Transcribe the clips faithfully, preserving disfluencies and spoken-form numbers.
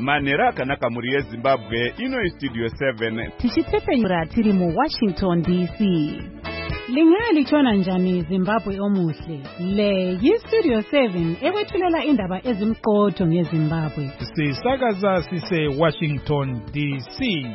Manhero akanaka muri yeZimbabwe ino Studio seven. Tichitepenya tiri mu Washington D C. Lingali chona njani Zimbabwe omuhle. Le yi Studio seven ewethulela indaba ezimqotho ngeZimbabwe. Sisakaza sise Washington D C.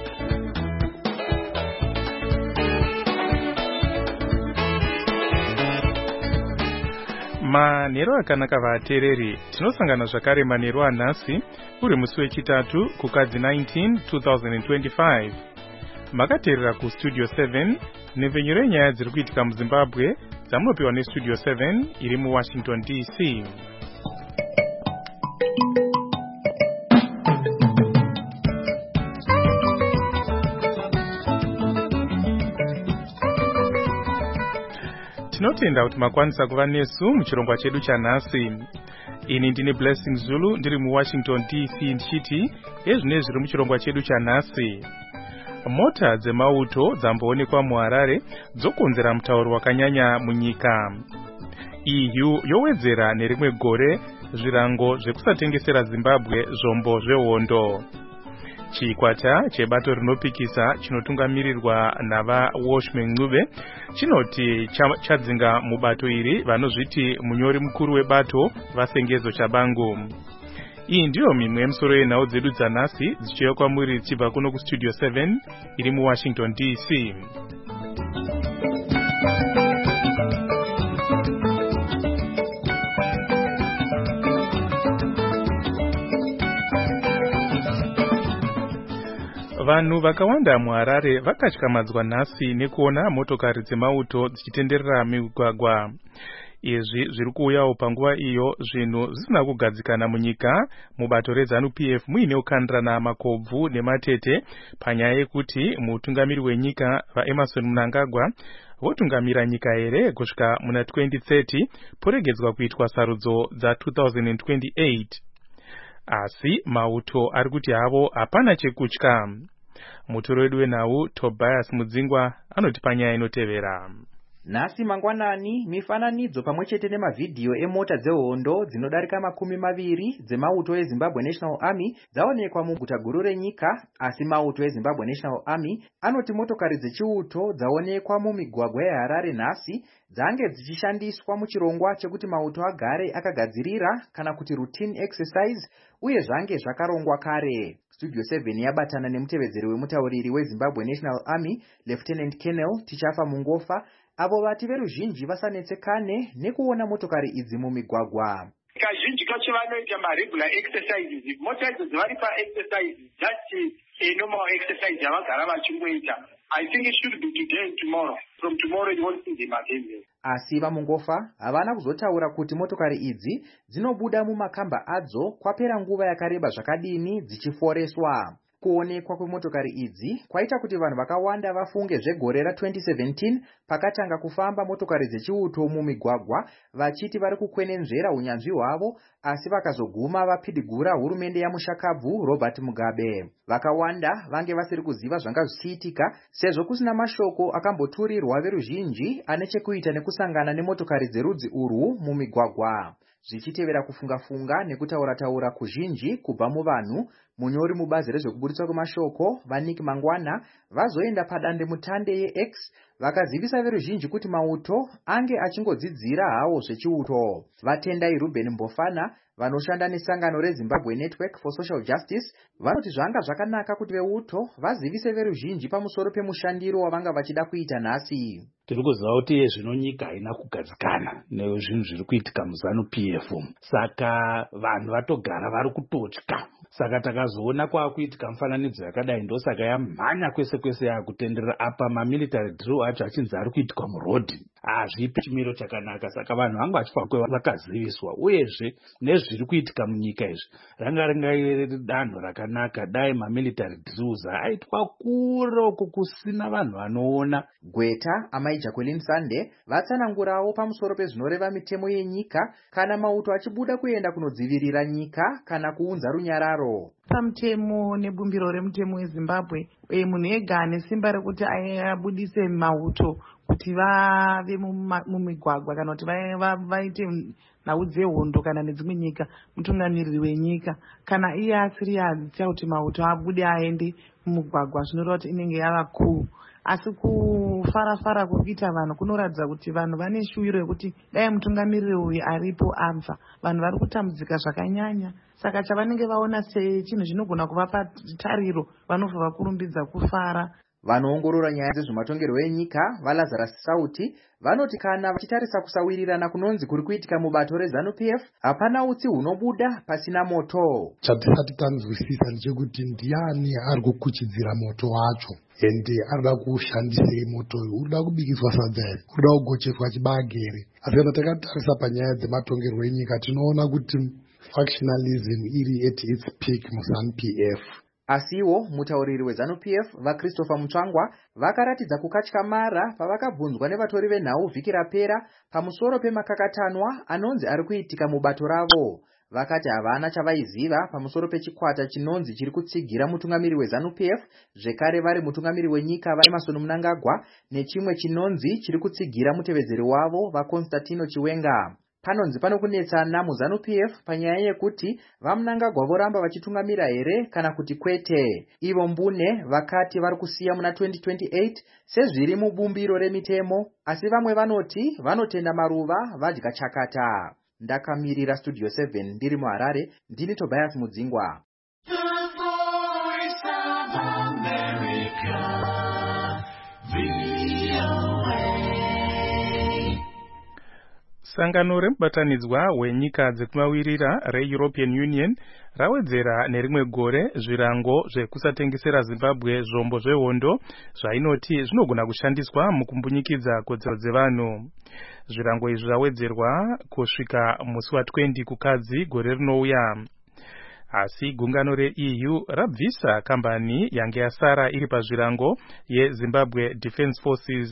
Manhero akanaka vatereri, tinosangana zvakare manhero anhasi uri musi wechitatu kukadzi nineteen twenty twenty-five. Makateerera ku Studio seven nepfenyuro yenyaya dziri kuitika muZimbabwe dzamunopiwa neStudio seven iri muWashington D C. Tinotenda kuti makwanisa kuva nesu muchirongwa chedu chanhasi. Ini ndine Blessing Zulu ndiri muWashington D C ndichiti ezvine zviri muchirongwa chedu chanhasi. Mota dzemauto dzamboonekwa muHarare dzokonzera mutauro wakanyanya munyika. E U yowedzera nerimwe gore zvirango zvekusatengesera Zimbabwe zvombo zvehondo. Chikwata chebato rinopikisa chinotungamirirwa nava Washman Ncube chinoti chadzinga mubato iri vanozviti munyori mukuru webato vasengezo chabangu. Iyi ndiyo mimwe yemisoro yenhau dzedu dzanhasi dzichiuya kwamuri dzichibva kuno kuStudio seven iri muWashington D C. Vanhu vakawanda muHarare vakatyamadzwa nhasi nekuona motokari dzemauto dzichitenderera migwagwa. Izvi zviri kuuyawo panguva iyo zvinhu zvisina kugadzikana munyika mubato reZANU P F muine kukandirana makobvu nematete panyaya yekuti mutungamiri wenyika vaEmmerson Mnangagwa votungamira nyika here kusvika muna twenty thirty poregedzwa kuitwa sarudzo dza twenty twenty-eight. Asi mauto ari kuti havo hapana chekutya. Mutoro wedu wenhau Tobias Mudzingwa anoti panyaya inotevera. Nhasi mangwanani mifananidzo pamwechete nemavhidhiyo emota dzehondo dzinodarika makumi maviri dzemauto eZimbabwe National Army dzaonekwa muguta guru renyika, asi mauto eZimbabwe National Army anoti motokari dzechiuto dzaonekwa mumigwagwa yeHarare nhasi dzange dzichishandiswa muchirongwa chekuti mauto agare akagadzirira kana kuti routine exercise uye zvange zvakarongwa kare. Studio seven yabatana nemutevedzeri wemutauriri weZimbabwe National Army Lieutenant Colonel Tichafa Mungofa avo vati veruzhinji vasanetsekane nekuona motokari idzi mumigwagwa. Kazhinji kacho vanoita maregular exercises. Mota idzo dzivari paexercise just a normal exercise yavagara vachingoita. I think it should be today and tomorrow. From tomorrow you won't see them again. Asi vaMungofa havana kuzotaura kuti motokari idzi dzinobuda mumakamba adzo kwapera nguva yakareba zvakadini dzichiforeswa. Kuonekwa kwemotokari idzi kwaita kuti vanhu vakawanda vafunge zvegore ra twenty seventeen pakatanga kufamba motokari dzechiuto mumigwagwa vachiti vari kukwenenzvera unyanzvi hwavo, asi vakazoguma vapidigura hurumende yamushakabvu Robert Mugabe. Vakawanda vange vasiri kuziva zvanga zvichiitika sezvo kusina mashoko akamboturirwa veruzhinji ane chekuita nekusangana nemotokari dzerudzi urwu mumigwagwa. Zvichitevera kufunga-funga nekutaura-taura kuzhinji kubva muvanhu, munyori mubazi rezvekuburitswa kwemashoko vaNick Mangwana vazoenda padande mutande yeX vakazivisa veruzhinji kuti mauto ange achingodzidzira hawo zvechiuto. Vatendai Ruben Mbofana vanoshanda nesangano reZimbabwe Network for Social Justice vanoti zvanga zvakanaka kuti veuto vazivise veruzhinji pamusoro pemushandiro wavanga vachida kuita nhasi. Tiri kuziva kuti zvino nyika haina kugadzikana nezvinhu zviri kuitika muZANU P F, saka vanhu vatogara vari kutotya. Saka takazoona kwakuitika mufananidzo yakadai ndosaka yamhanya kwese kwese yakutenderera apa mamilitary drill acho achinzi ari kuitika murodhi. Hazvipi chimiro chakanaka, saka vanhu vangu vachifa vakaziviswa uyezve nezviri kuitika munyika izvi ranga ringaire danho rakanaka dai mamilitary drills aitwa kure uko kusina vanhu vanoona. Gweta amai Jacqueline Sande vatsanangurawo pamusoro pezvinoreva mitemo yenyika kana mauto achibuda kuenda kunodzivirira nyika kana kuunza runyararo. Pamutemo nebumbiro remutemo weZimbabwe, munhu ega ane simba rekuti abudise mauto kuti vave mumigwagwa kana kuti vaite nhau dzehondo kana nedzimwe nyika, mutungamiriri wenyika kana iye asiri adziita kuti mauto abude aende mumugwagwa, zvinoreva kuti inenge yava kuu. Asi kufara-fara kuri kuita vanhu kunoratidza kuti vanhu vane shuwiro yekuti dai mutungamiriri uyu aripo abva, vanhu vari kutambudzika zvakanyanya. Saka chavanenge vaona sechinhu zvinogona kuvapa tariro, vanobva vakurumbidza kufara. Vanoongorora nyaya dzezvematongerwo enyika vaLazarus Sauti vanoti kana vachitarisa kusawirirana kunonzi kuri kuitika mubato reZANU-P F, hapana utsi hunobuda pasina moto. Chatisati tanzwisisa ndechekuti ndiani ari kukuchidzira moto wacho, ende arida kushandisei moto uyu, urida kubikiswa sadza here, urida kugocheswa chibage here. Asi kana takatarisa panyaya dzematongerwo enyika tinoona kuti factionalism iri at its peak muZANU-P F. Asiwo mutauriri weZANU-P F vaChristopher Mutsvangwa vakaratidza kukatyamara pavakabvunzwa nevatori venhau vhiki rapera pamusoro pemakakatanwa anonzi ari kuitika mubato ravo. Vakati havana chavaiziva pamusoro pechikwata chinonzi chiri kutsigira mutungamiri weZANU-P F, zvekare vari mutungamiri wenyika vaEmerson Mnangagwa nechimwe chinonzi chiri kutsigira mutevedzeri wavo vaConstantino Chiwenga. Panonzi pano kunetsana muZANU-P F panyaya yekuti vaMnangagwa voramba vachitungamira here kana kuti kwete. Ivo Mbune vakati vari kusiya muna twenty twenty-eight sezviri mubumbiro remitemo, asi vamwe vanoti vanotenda maruva vadya chakata. Ndakamirira Studio seven ndiri muHarare, ndini Tobias Mudzingwa. Sangano remubatanidzwa wenyika dzekumavirira reEuropean Union rawedzera nerimwe gore zvirango zvekusatengesera Zimbabwe zvombo zvehondo zvainoti zvinogona kushandiswa mukumbunyikidza kodzero dzevanhu. Zvirango izvi zvawedzerwa kusvika musi wa20 kukadzi gore rinouya. Asi gungano reE U rabvisa kambani yange yasara iri pazvirango yeZimbabwe Defence Forces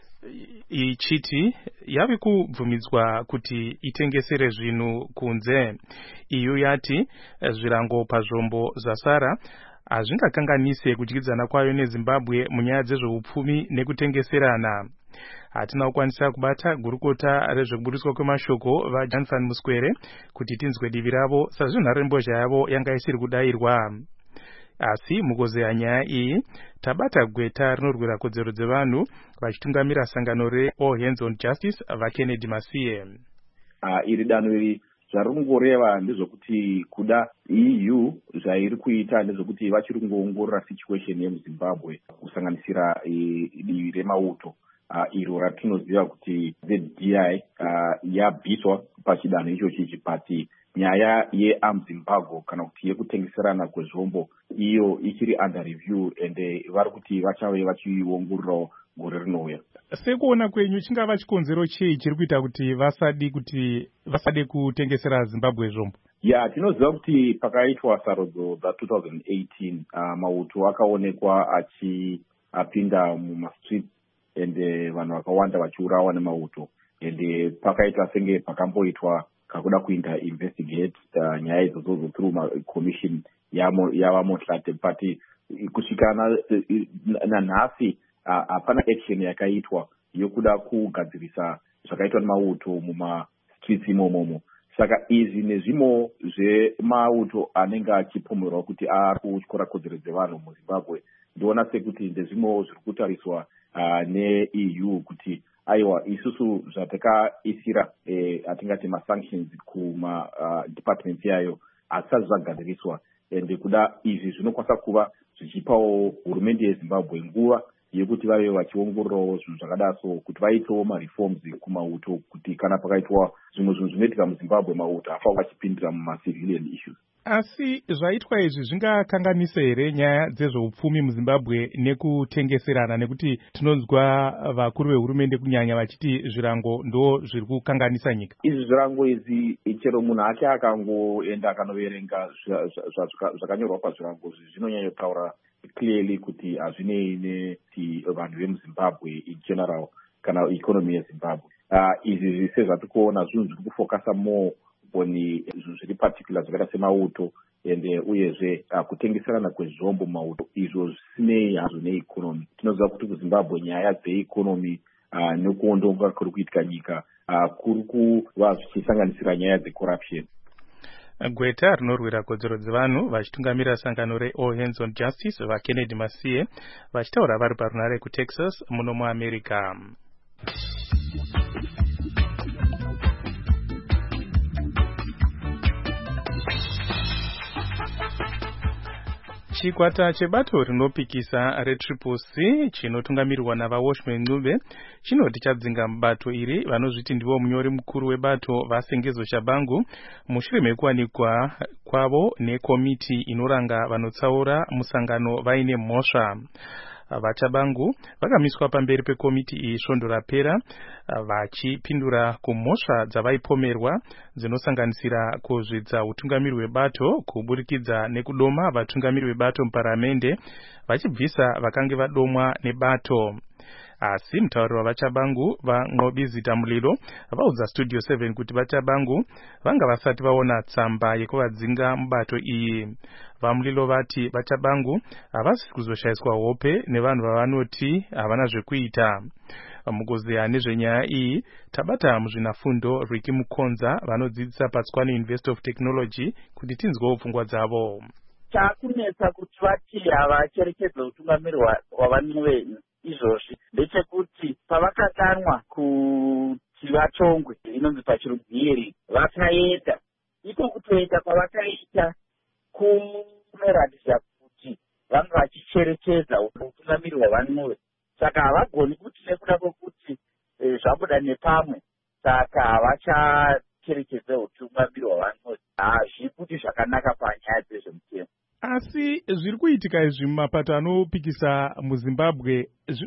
ichiti yave kubvumidzwa kuti itengesere zvinhu kunze. E U yati zvirango pazvombo zvasara hazvingakanganise kudyidzana kwayo neZimbabwe munyaya dzezveupfumi nekutengeserana. Hatina kukwanisa kubata gurukota rezvekubudiswa kwemashoko vaJan van Muskwere kuti tinzwe divi ravo sezvo nharembozha yavo yanga isiri kudayirwa. Asi mugozeya nyaya iyi tabata gweta rinorwira kodzero dzevanhu vachitungamira sangano reAll Hands on Justice vaKennedy Masiye. Uh, iri danho iri zvarongoreva ndezvokuti kuda E U zvairi kuita ndezvokuti vachiri kungoongorora situation yemuZimbabwe kusanganisira divi remauto uh, iro ratinoziva kuti Z D I uh, yabviswa pachidanho ichochi chipati nyaya yeAmZimbabwe kana kuti yekutengeserana kwezvombo iyo ichiri under review ende vari kuti vachave vachiongorora gore rinouya. Sekuona kwenyu chingava chikonzero chei chiri kuita kuti vasadi kuti vasade kutengesera Zimbabwe zvombo? Ya yeah, tinoziva kuti pakaitwa sarudzo dza twenty eighteen uh, mauto akaonekwa achipinda mumastreets ende vanhu vakawanda vachiurawa nemauto ende pakaita senge pakamboitwa kakuda kuita investigate uh, nyaya idzodzo through commission yava motlate but kusvika nanhasi hapana uh, action yakaitwa yokuda kugadzirisa zvakaitwa nemauto mumastreets imomomo. Saka izvi nezvimo zvemauto anenge achipomerwa kuti ari kutyora kodzero dzevanhu muZimbabwe ndiona sekuti ndezvimo zviri kutariswa uh, neE U kuti aiwa isusu zvatakaisira eh, atingati masanctions kuma uh, departments yayo asati zvagadziriswa ende kuda izvi zvinokwanisa kuva zvichipawo hurumende yeZimbabwe nguva yekuti vave vachiongororawo zvinhu zvakadaso kuti vaitewo mareforms kumauto kuti kana pakaitwa zvimwe zvinhu zvinoitika muZimbabwe mauto afa vachipindira mumacivilian issues. Asi zvaitwa izvi zvingakanganisa here nyaya dzezveupfumi muZimbabwe nekutengeserana, nekuti tinonzwa vakuru vehurumende kunyanya vachiti zvirango ndo zviri kukanganisa nyika? Izvi zvirango izvi chero munhu ake akangoenda akanoverenga zvakanyorwa pazvirango izvi zvinonyanyotaura clearly kuti hazvinei neti vanhu vemuZimbabwe in general kana economy yeZimbabwe. Uh, izvi zvise zvatikuona zvinhu zviri kufokasa more oni zvinhu zviri particular zvakaita semauto ende uyezve uh, kutengeserana kwezvombo mauto izvo zvisinei hazvo neeconomy. Tinoziva kuti kuZimbabwe nyaya dzeeconomy uh, nekuondoka kuri kuitika nyika uh, kuri kuva zvichisanganisira nyaya dzecorruption. Gweta rinorwira kodzero dzevanhu vachitungamira sangano reAll Hands on Justice vaKennedy Masiye vachitaura vari parunare kuTexas muno muAmerica. Chikwata chebato rinopikisa reTriple C chinotungamirirwa navaWatchman Ncube chinoti chadzinga mubato iri vanozviti ndivo munyori mukuru webato vaSengezo Shabangu mushure mekuwanikwa kwavo nekomiti inoranga vanotsaura musangano vaine mhosva. VaChabangu vakamiswa pamberi pekomiti iyi svondo rapera vachipindura kumhosva dzavaipomerwa dzinosanganisira kuzvidza utungamiri hwebato kuburikidza nekudoma vatungamiri vebato muparamende vachibvisa vakange vadomwa nebato. Asi mutauri wavaChabangu vaNqobizita Mulilo vaudza Studio seven kuti vaChabangu vanga vasati vaona tsamba yekuvadzinga mubato iyi. VaMulilo vati vaChabangu havasi kuzoshayiswa hope nevanhu vavanoti havana zvekuita. Mukuzeya nezvenyaya iyi tabata muzvinafundo Ricky Mukonza vanodzidzisa paTswane University of Technology kuti tinzwewo pfungwa dzavo. Chakunetsa kuti vati havacherekedza utungamiri hwavanwe izvozvi ndechekuti pavakadanwa kuti vatongwe inonzi pachirungu hearing vakaenda iko kutoenda kwavakaita kunoratidza kuti vange vachicherechedza utungamiri hwavanwe saka havagoni kuti nekuda kwokuti e, zvabuda nepamwe saka havachacherechedza utungamiri hwavanwe hazvikuti zvakanaka panyaya dzezvemutemo. Asi zviri kuitika izvi mumapato anopikisa muZimbabwe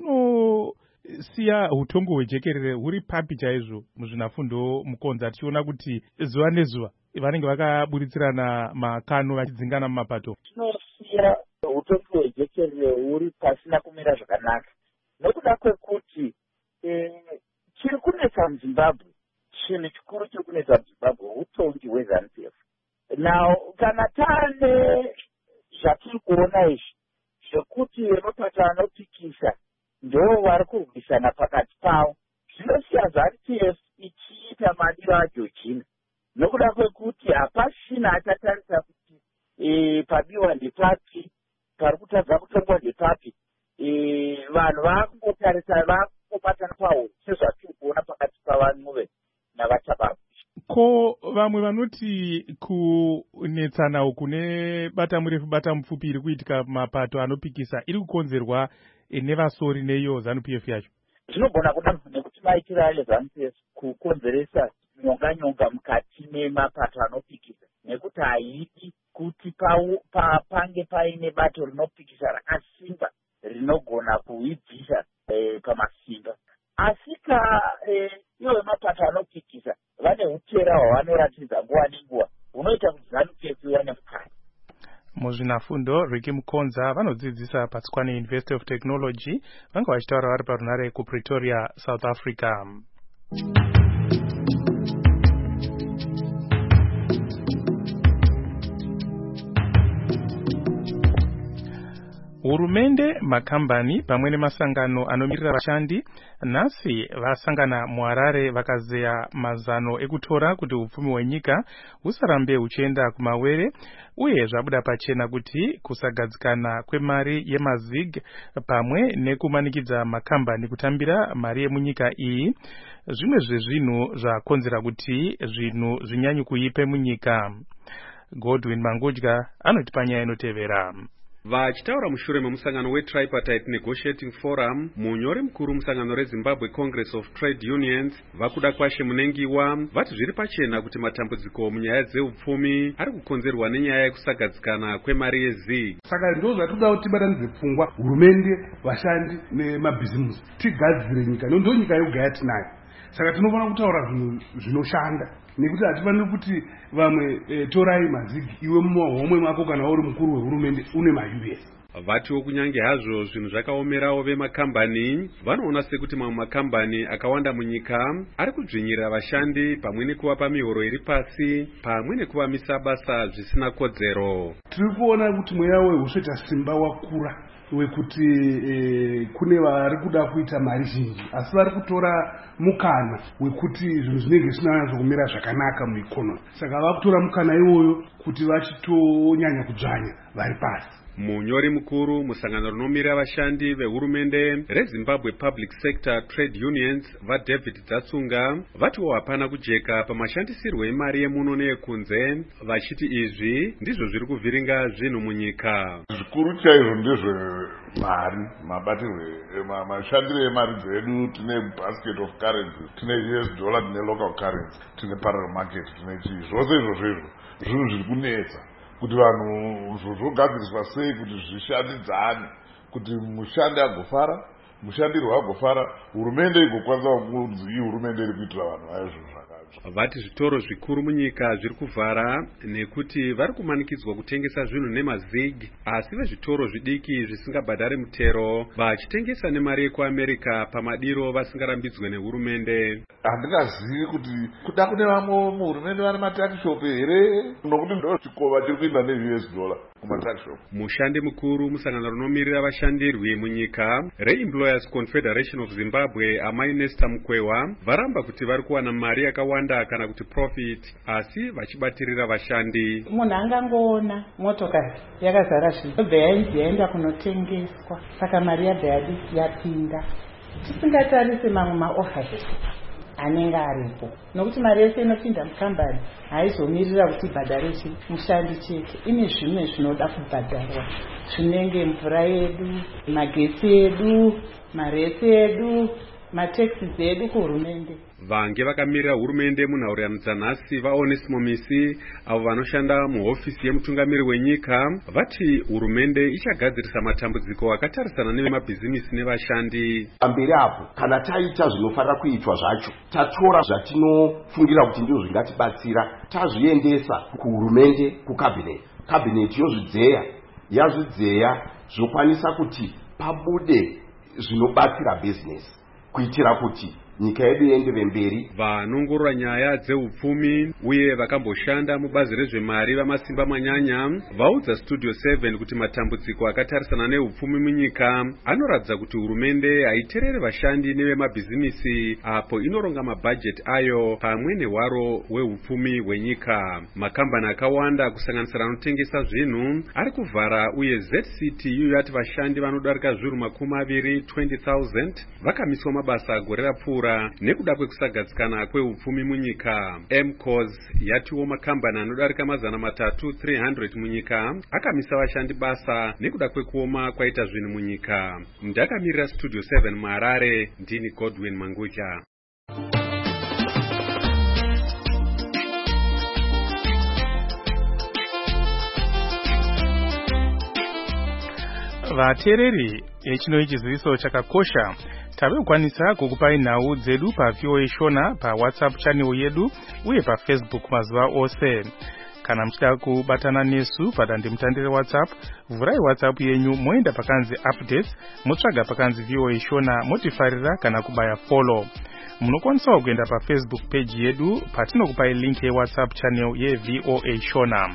zvinosiya utongo hwejekerere huri papi chaizvo muzvinafundo Mukonza tichiona kuti zuva nezuva vanenge vakaburitsirana makano vachidzingana mumapato. Zvinosiya utongo hwejekerere huri pasina kumira zvakanaka nekuda kwekuti e, chiri kunetsa muZimbabwe chinhu chikuru chiri kunetsa muZimbabwe utongi hweZANU-P F. Now kana tane zvatiri kuona izvi zvekuti vemapata anopikisa ndo vari kurwisana pakati pavo zvinosiya ZANU-P F ichiita madiro aJorgina nokuda kwekuti hapasina achatarisa kuti e, pabiwa ndepapi pari kutadza kutongwa ndepapi e, vanhu vakungotarisa vakungobatana pawo sezvatiri kuona pakati pavanhuve navaChabangu. Ko vamwe vanoti kunetsana kune bata murefu bata mupfupi iri kuitika mapato anopikisa iri kukonzerwa nevasori neiyo ZANU-P F yacho. Zvinogona kuda nekuti maitira ayo ZANU-P F kukonzeresa nyonga nyonga mukati memapato anopikisa nekuti haidi kuti pa, pange paine bato rinopikisa rakasimba rinogona kuibvisa e, pamasimba. Asi ka e, iwo mapato anopikisa vane utera hwavanoratidza nguva nenguva hunoita kuti ZANU-P F iwane mukana. Muzvinafundo Ricky Mukonza vanodzidzisa paTswane University of Technology vanga vachitaura vari parunare kuPretoria, South Africa. Hurumende, makambani pamwe nemasangano anomirira vashandi nhasi vasangana muHarare vakazeya mazano ekutora kuti upfumi hwenyika husarambe huchienda kumawere uye zvabuda pachena kuti kusagadzikana kwemari yemazig pamwe nekumanikidza makambani kutambira mari yemunyika iyi zvimwe zvezvinhu zvakonzera kuti zvinhu zvinyanyi kuipe munyika. Godwin Mangudya anoti panyaya inotevera. Vachitaura mushure memusangano weTripartite Negotiating Forum, munyori mukuru musangano reZimbabwe Congress of Trade Unions Vakuda Kwashe Munengiwa vati zviri pachena kuti matambudziko munyaya dzeupfumi ari kukonzerwa nenyaya yekusagadzikana kwemari yezig. Saka ndo zvatoda kuti tibatanidze pfungwa hurumende, vashandi nemabhizimusi tigadzire nyika ndo nyika yoga yatinayo. Saka tinofana kutaura zvinhu zvinoshanda nekuti hatifaniri kuti vamwe e, torai mazigi iwe muhomwe mako kana uri mukuru wehurumende une ma-U S. Vatiwo kunyange hazvo zvinhu zvakaomerawo vemakambani vanoona sekuti mamwe makambani akawanda munyika ari kudzvinyirira vashandi pamwe nekuvapa mihoro iri pasi pamwe nekuvamisa basa zvisina kodzero. Tiri kuona kuti mweya wehusveta simba wakura wekuti e, kune vari kuda kuita mari zhinji asi vari kutora mukana wekuti zvinhu zvinenge zvinanyatso kumira zvakanaka muikonomi. Saka vava kutora mukana iwoyo kuti vachitonyanya kudzvanya vari pasi. Munyori mukuru musangano rinomirira vashandi vehurumende reZimbabwe Public Sector Trade Unions vaDavid Dzatsunga vatiwo hapana kujeka pamashandisirwo emari yemuno neyekunze, vachiti izvi ndizvo zviri kuvhiringa zvinhu munyika. Zvikuru chaizvo ndezvemari, mabatirwe mashandiro emari dzedu. Tine basket of currency, tine U S dollar, tine local currency, tine parallel market, tine chii. Zvose izvozvo izvo zvinhu zviri kunetsa kuti vanhu zvogadziriswa sei kuti zvishandidzane, kuti mushandi agofara, mushandirwo agofara, hurumende igokwanisa kunzi iyi hurumende iri kuitira vanhu vayo zvinhu zvakatsva. Vati zvitoro zvikuru munyika zviri kuvhara nekuti vari kumanikidzwa kutengesa zvinhu nemazig, asi vezvitoro zvidiki zvisingabhadhari mutero vachitengesa nemari yekuAmerica pamadiro vasingarambidzwe nehurumende. Handingazivi kuti kuda kune vamwe muhurumende vane matakishopu here, nokuti ndo chikova chiri kuinda ne-U S dollar kumatakishopu. Mushandi mukuru musangano rinomirira vashandirwi munyika reEmployers Confederation of Zimbabwe Amai Nesta Mukwewa varamba kuti vari kuwana mari yakawanda kana kuti profit, asi vachibatirira vashandi. Munhu angangoona motokari yakazara zvinhu yobva yainzi yaenda kunotengeswa, saka mari yabva yapinda. Tisingatarise mamwe maoffice anenge aripo, nokuti mari yese inopinda mukambani haizomirira kuti ibhadharishe mushandi chete. Ine zvimwe zvinoda kubhadharwa, zvinenge mvura yedu, magetsi edu, maresi edu, matekisi edu kuhurumende. Vange vakamirira hurumende munhaurirano dzanhasi vaOnesimo Misi avo vanoshanda muhofisi yemutungamiri wenyika vati hurumende ichagadzirisa matambudziko akatarisana nevemabhizimisi nevashandi. Pamberi apo kana taita zvinofanira kuitwa zvacho, tatora zvatinofungira kuti ndizvo zvingatibatsira, tazviendesa kuhurumende, kukabineti, kabineti yozvidzeya, yazvidzeya zvokwanisa kuti pabude zvinobatsira business kuitira kuti nyika yedu ienderere mberi. Vanongorora nyaya dzeupfumi uye vakamboshanda mubazi rezvemari vamasimba manyanya vaudza Studio seven kuti matambudziko akatarisana neupfumi munyika anoratidza kuti hurumende haiterere vashandi nevemabhizimisi apo inoronga mabhajeti ayo pamwe nehwaro hweupfumi hwenyika. Makambani akawanda kusanganisira anotengesa zvinhu ari kuvhara uye Z C T U yati vashandi vanodarika zviuru makumi maviri twenty thousand vakamiswa mabasa gore rapfuura nekuda kwekusagadzikana kweupfumi munyika. M C O S yatiwo makambani anodarika mazana matatu three hundred munyika akamisa vashandi basa nekuda kwekuoma kwaita zvinhu munyika. Ndakamirira Studio seven muHarare, ndini Godwin Manguja. Vateereri, echino ichiziviso chakakosha tave kukwanisa kukupai nhau dzedu pa V O A Shona pa WhatsApp channel yedu uye pa Facebook mazuva ose. Kana mchida kubatana nesu padandemutandire WhatsApp, vurai WhatsApp yenyu moenda pakanzi updates, motsvaga pakanzi V O A Shona, motifarira kana kubaya follow. Munokwanisa kuenda pa Facebook page yedu patinokupai link ye WhatsApp channel ye V O A Shona.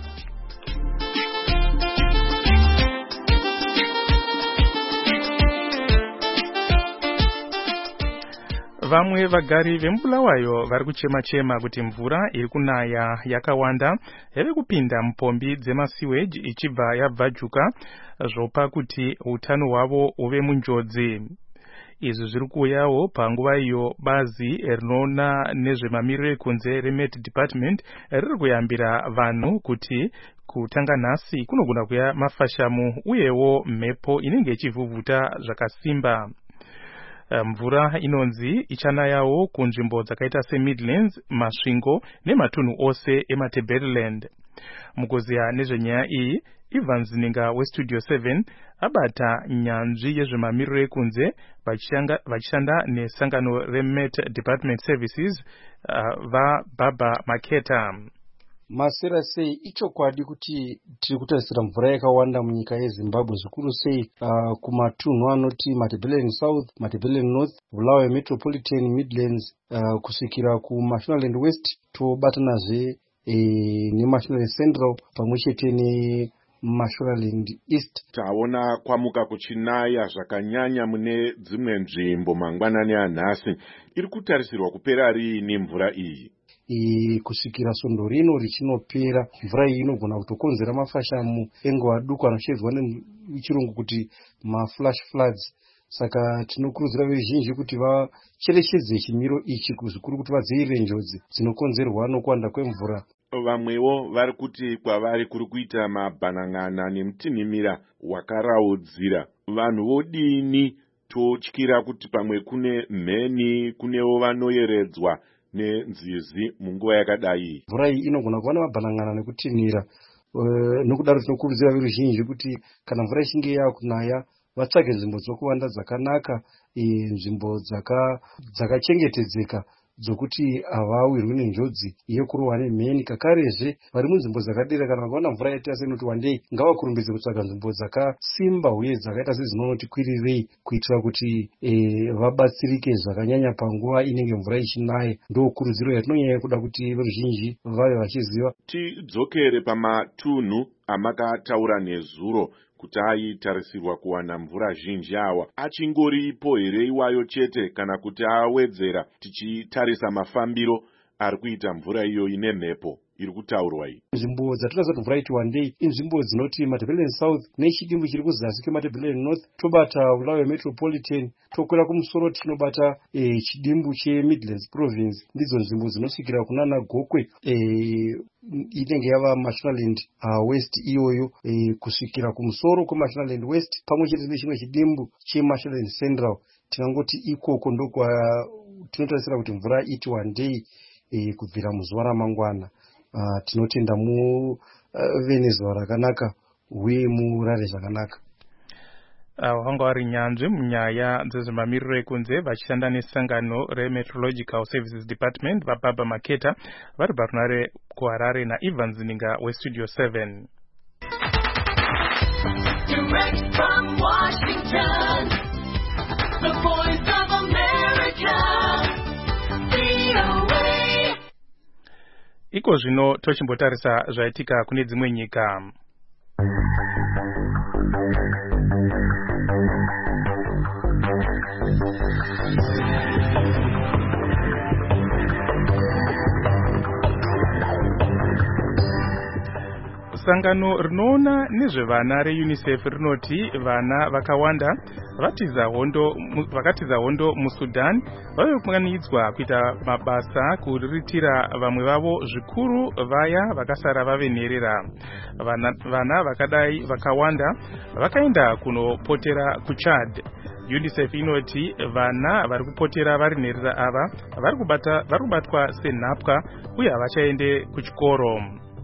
Vamwe vagari vemubulawayo vari kuchema-chema kuti mvura iri kunaya yakawanda yave kupinda mupombi dzemasiweji ichibva yabvajuka zvopa kuti utano hwavo uve munjodzi. Izvi zviri kuuyawo panguva iyo bazi rinoona nezvemamiriro ekunze reMet Department riri kuyambira vanhu kuti kutanga nhasi kunogona kuya mafashamu uyewo mhepo inenge ichivhuvhuta zvakasimba. Mvura inonzi ichanayawo kunzvimbo dzakaita seMidlands, Masvingo nematunhu ose eMatabeleland. Mukuziya nezvenyaya iyi, Ivan Zininga weStudio seven abata nyanzvi yezvemamiriro ekunze vachishanda nesangano reMet Department Services uh, vaBaba Maketa. Masera sei ichokwadi kuti tiri kutarisira mvura yakawanda munyika yeZimbabwe zvikuru sei uh, kumatunhu anoti Matabeleland South, Matabeleland North, Bulawayo Metropolitan, Midlands uh, kusvikira kuMashonaland West, tobatanazve e, neMashonaland Central pamwe chete mashonaland east. Taona kwamuka kuchinaya zvakanyanya mune dzimwe nzvimbo mangwanani anhasi. Iri kutarisirwa kupera riini mvura iyi? E, kusvikira svondo rino richinopera mvura iyi inogona kutokonzera mafashamu enguva duku anoshedzwa nechirungu kuti maflash floods. Saka tinokurudzira veruzhinji kuti vacherechedze chimiro ichi zvikuru kuti vadzivirire njodzi dzinokonzerwa nokuwanda kwemvura. Vamwewo vari kuti kwavari kuri kuita mabhanan'ana nemutinhimira wakaraudzira. Vanhu vodini totyira kuti pamwe kune mheni, kunewo vanoyeredzwa nenzizi munguva yakadai. Mvura iyi inogona kuva nemabhanan'ana nekutinhira. Uh, nokudaro tinokurudzira veruzhinji kuti kana mvura ichinge yakunaya vatsvage nzvimbo dzokuwanda dzakanaka, nzvimbo dzakachengetedzeka dzaka dzokuti havawirwi nenjodzi yekurohwa nemheni. Kakarezve vari munzvimbo dzakadera kana vakaona mvura yaita senoti wandei ngavakurumbidze kutsvaga nzvimbo dzakasimba uye dzakaita sezvinonoti kwirirei kuitira kuti e, vabatsirike zvakanyanya panguva inenge mvura ichinaya. Ndokurudziro yatinonyanya kuda kuti veruzhinji vave vachiziva. Tidzokere pamatunhu amakataura nezuro kuti aitarisirwa kuwana mvura zhinji awa. Achingoripo here iwayo chete kana kuti awedzera tichitarisa mafambiro ari kuita mvura iyo ine mhepo iri kutaurwa iyi? Nzvimbo dzatinoziva kuti mvura iti wandei inzvimbo dzinoti Matabeleland South nechidimbu chiri kuzasi kweMatabeleland North. Tobata Bulawayo Metropolitan, tokwira kumusoro tinobata e, chidimbu cheMidlands Province. Ndidzo nzvimbo dzinosvikira kunana Gokwe e, inenge yava Mashonaland uh, West iyoyo e, kusvikira kumusoro kweMashonaland West pamwe chete nechimwe chidimbu cheMashonaland Central. Tinangoti ikoko ndokwa tinotarisira kuti mvura iti wandei e, kubvira muzuva ramangwana. Uh, tinotenda mu uh, Venezuela rakanaka uye murare zvakanaka. Uh, vanga vari nyanzvi munyaya dzezvemamiriro ekunze vachishanda nesangano reMeteorological Services Department vaBaba Maketa vari parunare kuHarare naEvans Ninga weStudio seven. Direct from Washington, the voice of America, V O A. Iko zvino tochimbotarisa zvaitika kune dzimwe nyika. Sangano rinoona nezvevana reUNICEF rinoti vana vakawanda vatiza hondo vakatiza hondo muSudan vavekunganidzwa kuita mabasa kuriritira vamwe vavo zvikuru vaya vakasara vavenherera. Vana, vana vakadai vakawanda vakaenda kunopotera kuChad. UNICEF inoti vana vari kupotera varinherera ava vari kubata vari kubatwa senhapwa uye havachaende kuchikoro.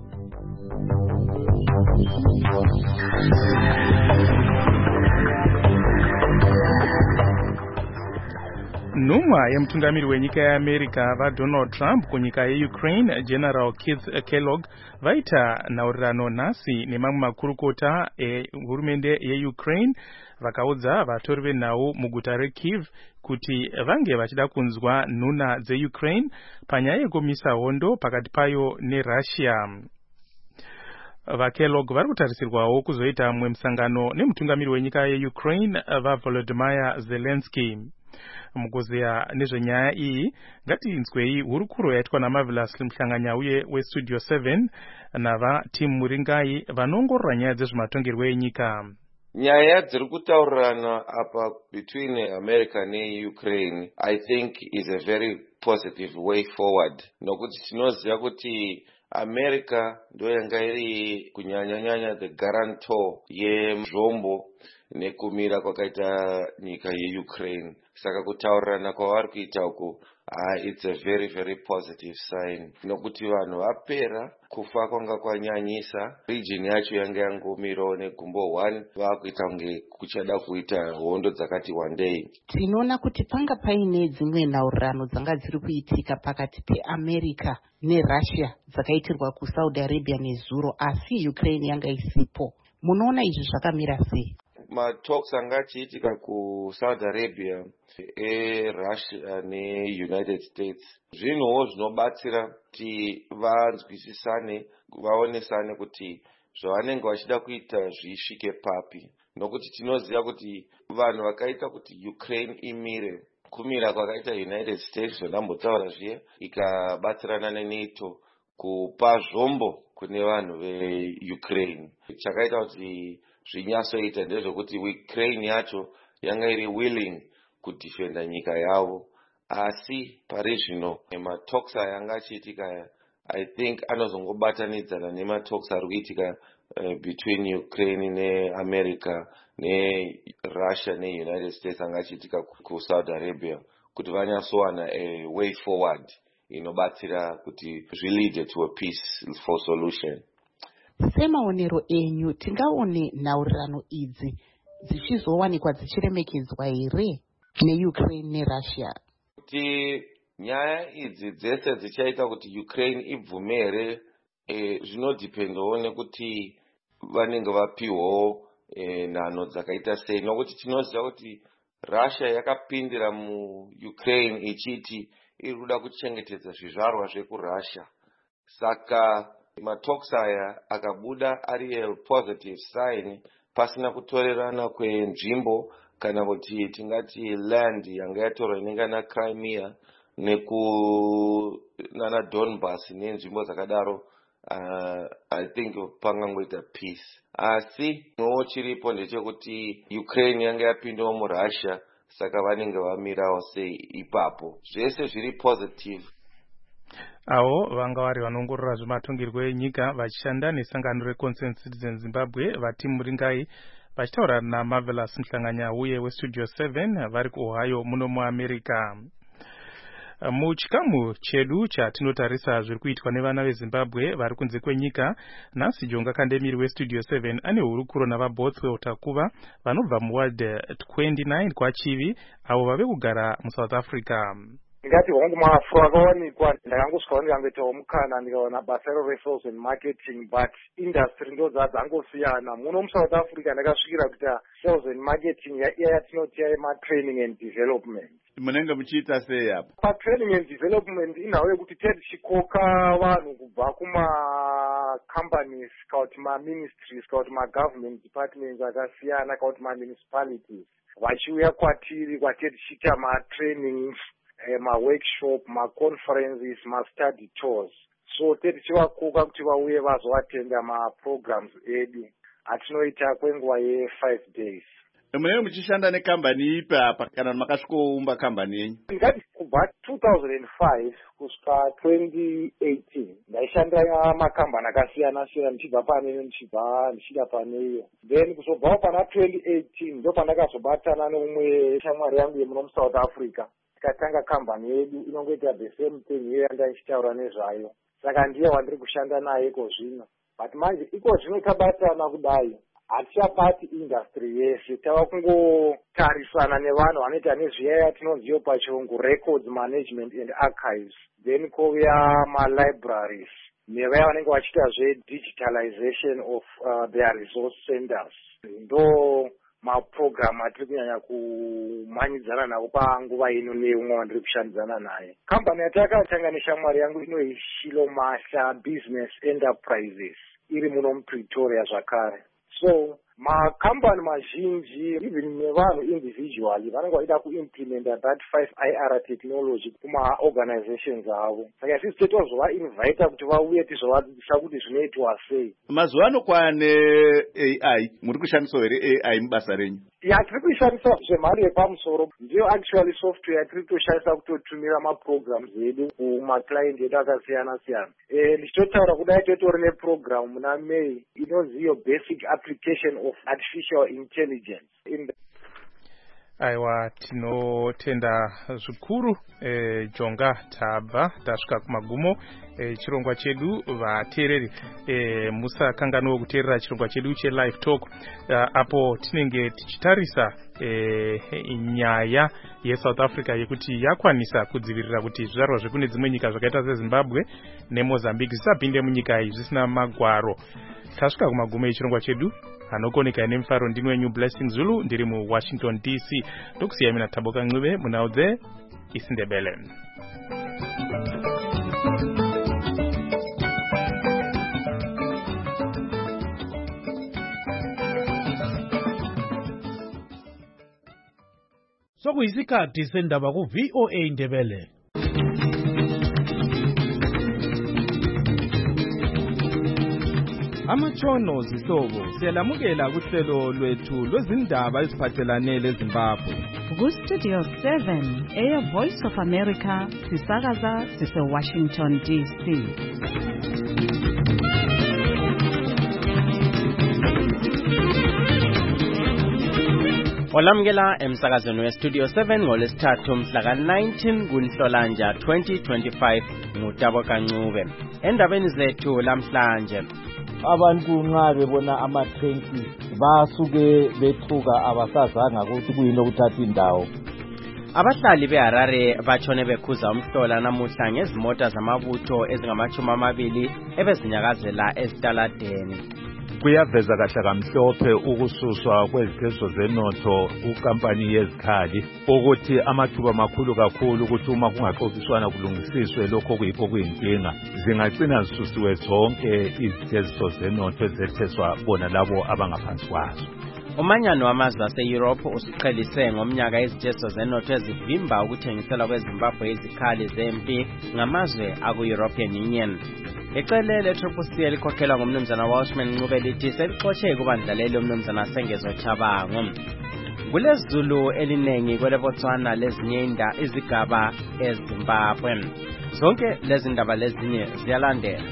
Nhumwa yemutungamiri wenyika yeAmerica vaDonald Trump kunyika yeUkraine General Keith Kellogg vaita nhaurirano nhasi nemamwe makurukota ehurumende yeUkraine vakaudza vatori venhau muguta reKyiv kuti vange vachida kunzwa nhuna dzeUkraine panyaya yekumisa hondo pakati payo neRussia. VaKellogg vari kutarisirwawo kuzoita mumwe musangano nemutungamiri wenyika yeUkraine vaVolodymyr Zelensky. Mukuzeya nezvenyaya iyi ngatinzwei hurukuro yaitwa naMarvelous Mhlanganyauye weStudio seven navaTim Muringai vanoongorora nyaya dzezvematongerwo enyika. Nyaya dziri kutaurirana apa between America neUkraine I think is a very positive way forward. Nokuti tinoziva kuti America ndo yanga iri kunyanya-nyanya the guarantor yezvombo nekumira kwakaita nyika yeUkraine. Saka kutaurirana kwavari kuita uku uh, it's a very very positive sign. Nokuti vanhu vapera kufa kwanga kwanyanyisa, region yacho yanga yangomirawo negumbo one, vakuita kunge kuchada kuita hondo dzakati wandei. Tinoona kuti panga paine dzimwe nhaurirano dzanga dziri kuitika pakati peAmerica neRussia dzakaitirwa kuSaudi Arabia nezuro, asi Ukraine yanga isipo. Munoona izvi zvakamira sei? Matalks anga achiitika kuSaudi Arabia eRussia neUnited States zvinhuwo zvinobatsira kuti vanzwisisane, vaonesane kuti zvavanenge vachida kuita zvisvike papi, nokuti tinoziva kuti vanhu vakaita kuti Ukraine imire, kumira kwakaita United States zvandambotaura zviye, ikabatsirana neNATO kupa zvombo kune vanhu veUkraine. Chakaita kuti zvinyatsoita ndezvekuti Ukraine yacho yanga iri willing kudefenda nyika yavo, asi pari zvino matalks ayanga achiitika, I think anozongobatanidzana nematalks ari kuitika uh, between Ukraine neAmerica neRussia neUnited States anga achiitika kuSaudi Arabia, kuti vanyatsowana a way forward inobatsira kuti zvilead to a peaceful solution. Semaonero enyu tingaone nhaurirano idzi dzichizowanikwa dzichiremekedzwa here neUkraine neRussia? Kuti nyaya idzi dzese dzichaita kuti Ukraine ibvume here, e, zvinodipendawo nekuti vanenge vapiwawo e, nhano dzakaita sei, nokuti tinoziva kuti Russia yakapindira muUkraine ichiti iri kuda kuchengetedza zvizvarwa zvekuRussia. Saka matalks aya akabuda ari a positive sign, pasina kutorerana kwenzvimbo kana kuti tingati land yanga yatorwa inenge na Crimea neku nana Donbas nenzvimbo dzakadaro. Uh, I think pangangoita peace. Asi no chiripo ndechekuti Ukraine yanga yapindawo muRussia, saka vanenge vamirawo sei ipapo. Zvese zviri positive. Avo vanga vari vanongorora zvematongero enyika vachishanda nesangano reConcerned Citizens Zimbabwe, vati Muringai, vachitaura naMarvelous Mhlanganya uye weStudio seven vari kuOhio muno muAmerica. Muchikamu chedu chatinotarisa zviri kuitwa nevana veZimbabwe vari kunze kwenyika, nhasi Jonga Kandemiri weStudio seven ane hurukuro navaBotswe Takuva vanobva muWard twenty-nine kwaChivi, avo vave kugara muSouth Africa. Ndingati hongu mafu akawanikwa, ndakangosvika ndikangoitawo mukana ndikaona basa re-sales and marketing, but industry ndo dzangosiyana. Muno muSouth Africa ndakasvikira kuita sales and marketing iya yatinoti yema-training and development. Munenge muchiita sei apo? Pa-training and development inhau yekuti tichikoka vanhu kubva kuma-companies kana kuti ma-ministries kana kuti ma-government departments akasiyana kana kuti ma-municipalities vachiuya kwatiri kwatiri tichiita ma-trainings, ma-workshop, ma-conferences, ma-study tours. So tichivakoka kuti vauye vazoatenda ma-programs edu atinoita kwenguva ye-five days. Munenge muchishanda nekambani ipi apa kana makasvikoumba kambani yenyu? Ndingati kubva two thousand five kusvika twenty eighteen ndaishandira makambani akasiyana siyana, ndichibva pane ndichibva ndichida pane iyo. Then kuzobvawo pana twenty eighteen ndo pandakazobatana neumwe shamwari yangu yemuno muSouth Africa, tikatanga kambani yedu inongoita the same thing iyo yandaishitaura nezvayo. Saka ndiye wandiri kushanda naye iko zvino. But manje iko zvino tabatana kudai, hatichabati industry yese, tava kungotarisana nevanhu vanoita nezviyaya tinonziyo pachirungu records management and archives, then kouya ma-libraries nevaya vanenge vachiita zve-digitalization of uh, their resource centers. Ndo maprogram atiri kunyanya kumanyidzana nawo panguva ino neumwe wandiri kushandidzana naye. Kambani yatakatanga neshamwari yangu inoi Shilo Mahla Business Enterprises iri muno muPretoria zvakare. So makambani mazhinji even nevanhu individually vanenge vaida kuimplementa that five I R technology kuma-organizations avo. Saka isusu totozova-invita kuti vauye tizovadzidzisa kuti zvinoitwa sei. Mazuva ano kwane A I, muri kushandisawo here A I mubasa renyu? Ya, tiri kuishandisa zvemhando yepamusoro. Ndiyo actually software yatiri kutoshandisa kutotumira ma-programs edu kuma-client edu akasiyana siyana. Eh, ndichitotaura kudai totori neprogram muna May inonzi iyo basic application of artificial intelligence in the Aiwa, tinotenda zvikuru e, Jonga tabva tasvika kumagumo e, chirongwa chedu vateereri e, musakanganwa kuteerera chirongwa chedu che-live talk uh, apo tinenge tichitarisa e, nyaya yeSouth Africa yekuti yakwanisa kudzivirira kuti zvizvarwa zvekune dzimwe nyika zvakaita seZimbabwe neMozambique zvisapinde munyika iyi zvisina magwaro. Tasvika kumagumo echirongwa chedu. Hanokoneka nemufaro ndini wenyu Blessing Zulu ndiri muWashington D C. Ndokusiyai mina Taboka Ncube munaudze isiNdebele. sokuyisikhathi sendaba ku V O A Ndebele. Amatshono zihlobo siyalamukela kuhlelo lwethu lwezindaba eziphathelane leZimbabwe. Ku Studio seven, Air Voice of America, sisakaza sise Washington D C. Olamukela emsakazweni we Studio seven ngolesithathu mhla ka nineteen kuNhlolanja twenty twenty-five ngutabo kancube. Endabeni zethu lamhlanje, abantu nxa bebona amathenki basuke bethuka abasazanga ukuthi kuyini okuthatha indawo. Abahlali beHarare batshone bekhuza umhlola namuhla ngezimota zamabutho ezingamachumi amabili ebezinyakazela esitaladeni. Kuyaveza kahle kamhlophe ukususwa kwezitezo zenotho kukampani yezikhali ukuthi amathuba makhulu kakhulu ukuthi uma kungaxoxiswana kulungisiswe lokho kuyikho kuyinkinga zingagcina zisusiwe zonke izitezo zenotho ezetheswa bona labo abangaphansi kwazo. Umanyano wamazwe ase-Europe usiqhelise ngomnyaka izitezo zenotho ezivimba ukuthengisela kweZimbabwe izikhali zempi ngamazwe aku-European Union. Icele le-Triple C elikhokhelwa ngumnumzana Walshman Ncube lithi selixotshe kubandlaleli umnumzana Sengezo Chabango. Kulezulu elinengi kweleBotswana lezinye izigaba eZimbabwe. Zonke lezi ndaba lezinye ziyalandela.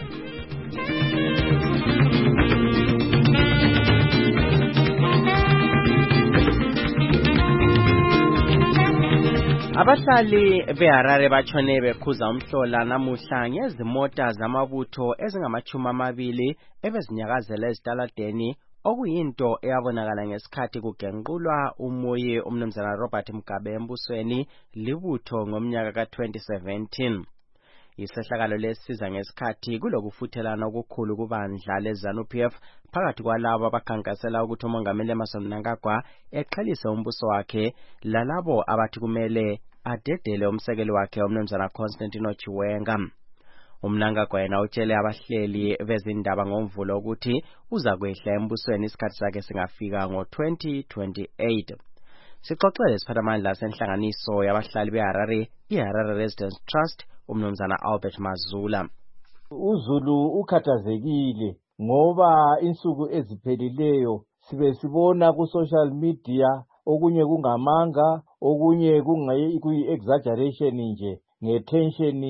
Abahlali beHarare batshone bekhuza umhlola namuhla ngezimota zamabutho ezingamachumi amabili ebezinyakazela ezitaladeni, okuyinto eyabonakala ngesikhathi kugenqulwa umoya umnumzana Robert Mugabe embusweni libutho ngomnyaka ka twenty seventeen. Isehlakalo lesiza ngesikhathi kulokufuthelana okukhulu kubandla leZANU-P F phakathi kwalabo abakhankasela ukuthi umongameli Emmerson Mnangagwa exhelise umbuso wakhe lalabo abathi kumele adedele umsekeli wakhe umnumzana Constantino Chiwenga. UMnangagwa yena utshele abahleli bezindaba ngomvulo ukuthi uza kwehla embusweni isikhathi sakhe singafika ngo twenty twenty-eight. Sixoxele siphathamandla senhlanganiso yabahlali beHarare, iHarare Residents Trust, umnumzana Albert Mazula. UZulu ukhathazekile ngoba insuku eziphelileyo sibe sibona ku social media okunye kungamanga, okunye kuyi-exaggeration nje ngetension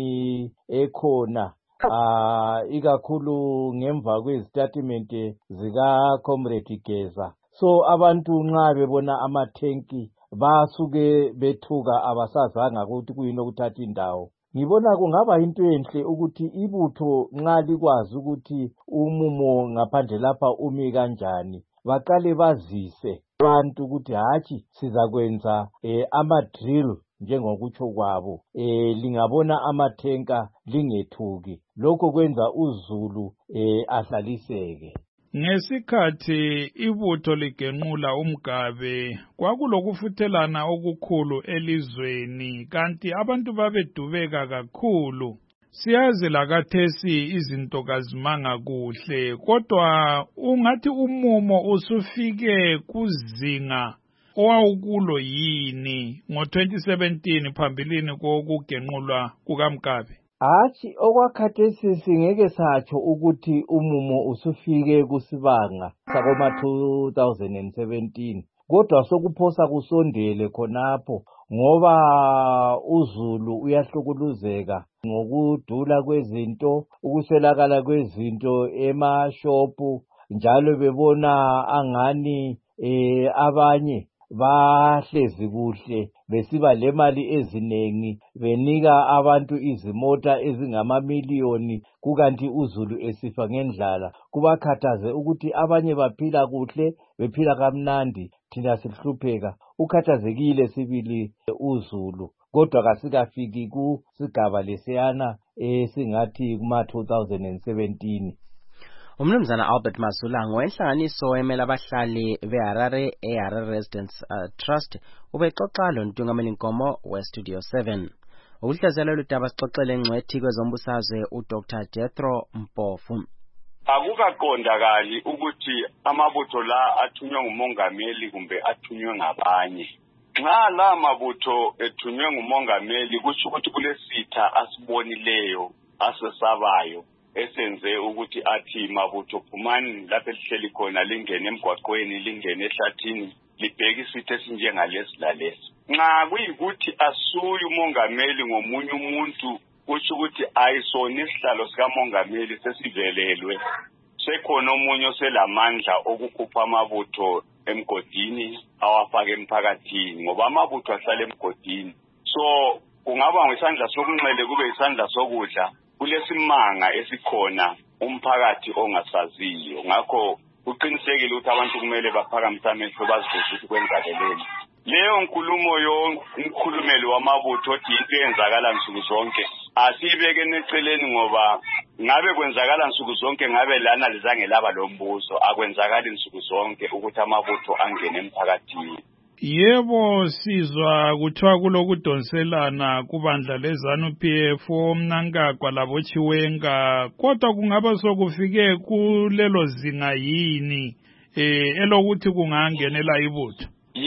ekhona. Ah, ikakhulu ngemva kwezitatimент zika Comrade Geza. So abantu nxa bebona amathenki basuke bethuka abasazanga ukuthi kuyini okuthatha indawo. Ngibona kungaba into enhle ukuthi ibutho nxa likwazi ukuthi umumo ngaphandle lapha umi kanjani, baqale bazise abantu ukuthi hathi sizakwenza eh, ama-drill njengokutsho kwabo. Eh, lingabona amathenka lingethuki. Lokho kwenza uZulu eh, ahlaliseke. Ngesikhathi ibutho ligenqula uMgabe kwakulokufuthelana okukhulu elizweni, kanti abantu babedubeka kakhulu. Siyazi lakathesi izinto kazimanga kuhle, kodwa ungathi umumo usufike kuzinga owawukulo yini ngo twenty seventeen phambilini kokugenqulwa kukaMgabe. Hathi okwakhathesi singeke satsho ukuthi umumo usufike kusibanga sakoma two thousand seventeen, kodwa sokuphosa kusondele khonapho ngoba uZulu uyahlukuluzeka ngokudula kwezinto, ukuswelakala kwezinto emashopu, njalo bebona angani eh abanye bahlezi kuhle besiba lemali ezinengi benika abantu izimota ezingamamiliyoni, kukanti uZulu esifa ngendlala. Kubakhathaze ukuthi abanye baphila kuhle, bephila kamnandi, thina sihlupheka. Ukhathazekile sibili uZulu, kodwa kasikafiki kusigaba lesiyana esingathi kuma two thousand seventeen. Umnumzana Albert Mazula ngowenhlanganiso emela abahlali beHarare eHarare Residents uh, Trust ubexoxa lontungameli Nkomo we Studio seven. Ukuhlazela ludaba sixoxele engcwethi kwezombusazwe uDr Jethro Mpofu. Akukaqondakali ukuthi amabutho la athunywe ngumongameli kumbe athunywe ngabanye. nxa la mabutho ethunywe ngumongameli kusho ukuthi kulesitha asibonileyo asesabayo esenze ukuthi athi mabutho phumani lapho elihleli khona lingene emgwaqweni lingene ehlathini libheke isitha esinjengalesi lalesi. Nxa kuyikuthi asuye umongameli ngomunye umuntu kusho ukuthi ayisona isihlalo sikamongameli sesivelelwe, sekhona omunye oselamandla okukhupha amabutho emgodini awafake emphakathini ngoba amabutho ahlala emgodini. So kungaba ngesandla sokunxele kube isandla sokudla kulesimanga esikhona umphakathi ongasaziyo. Ngakho uqinisekile ukuthi abantu kumele baphakamise amehlo bazibuze ukuthi kwenzakeleni. Leyo nkulumo yonke umkhulumeli wamabutho othi into eyenzakala nsuku zonke asibeke neceleni ngoba ngabe kwenzakala nsuku zonke ngabe lana lizange laba lombuso akwenzakala nsuku zonke ukuthi amabutho angene emphakathini. Yebo sizwa kuthiwa kulokudonselana kubandla lezanu P F omnankagwa labo Chiwenga, kodwa kungaba sokufike kulelo zinga yini eh elokuthi kungangenela ibutho?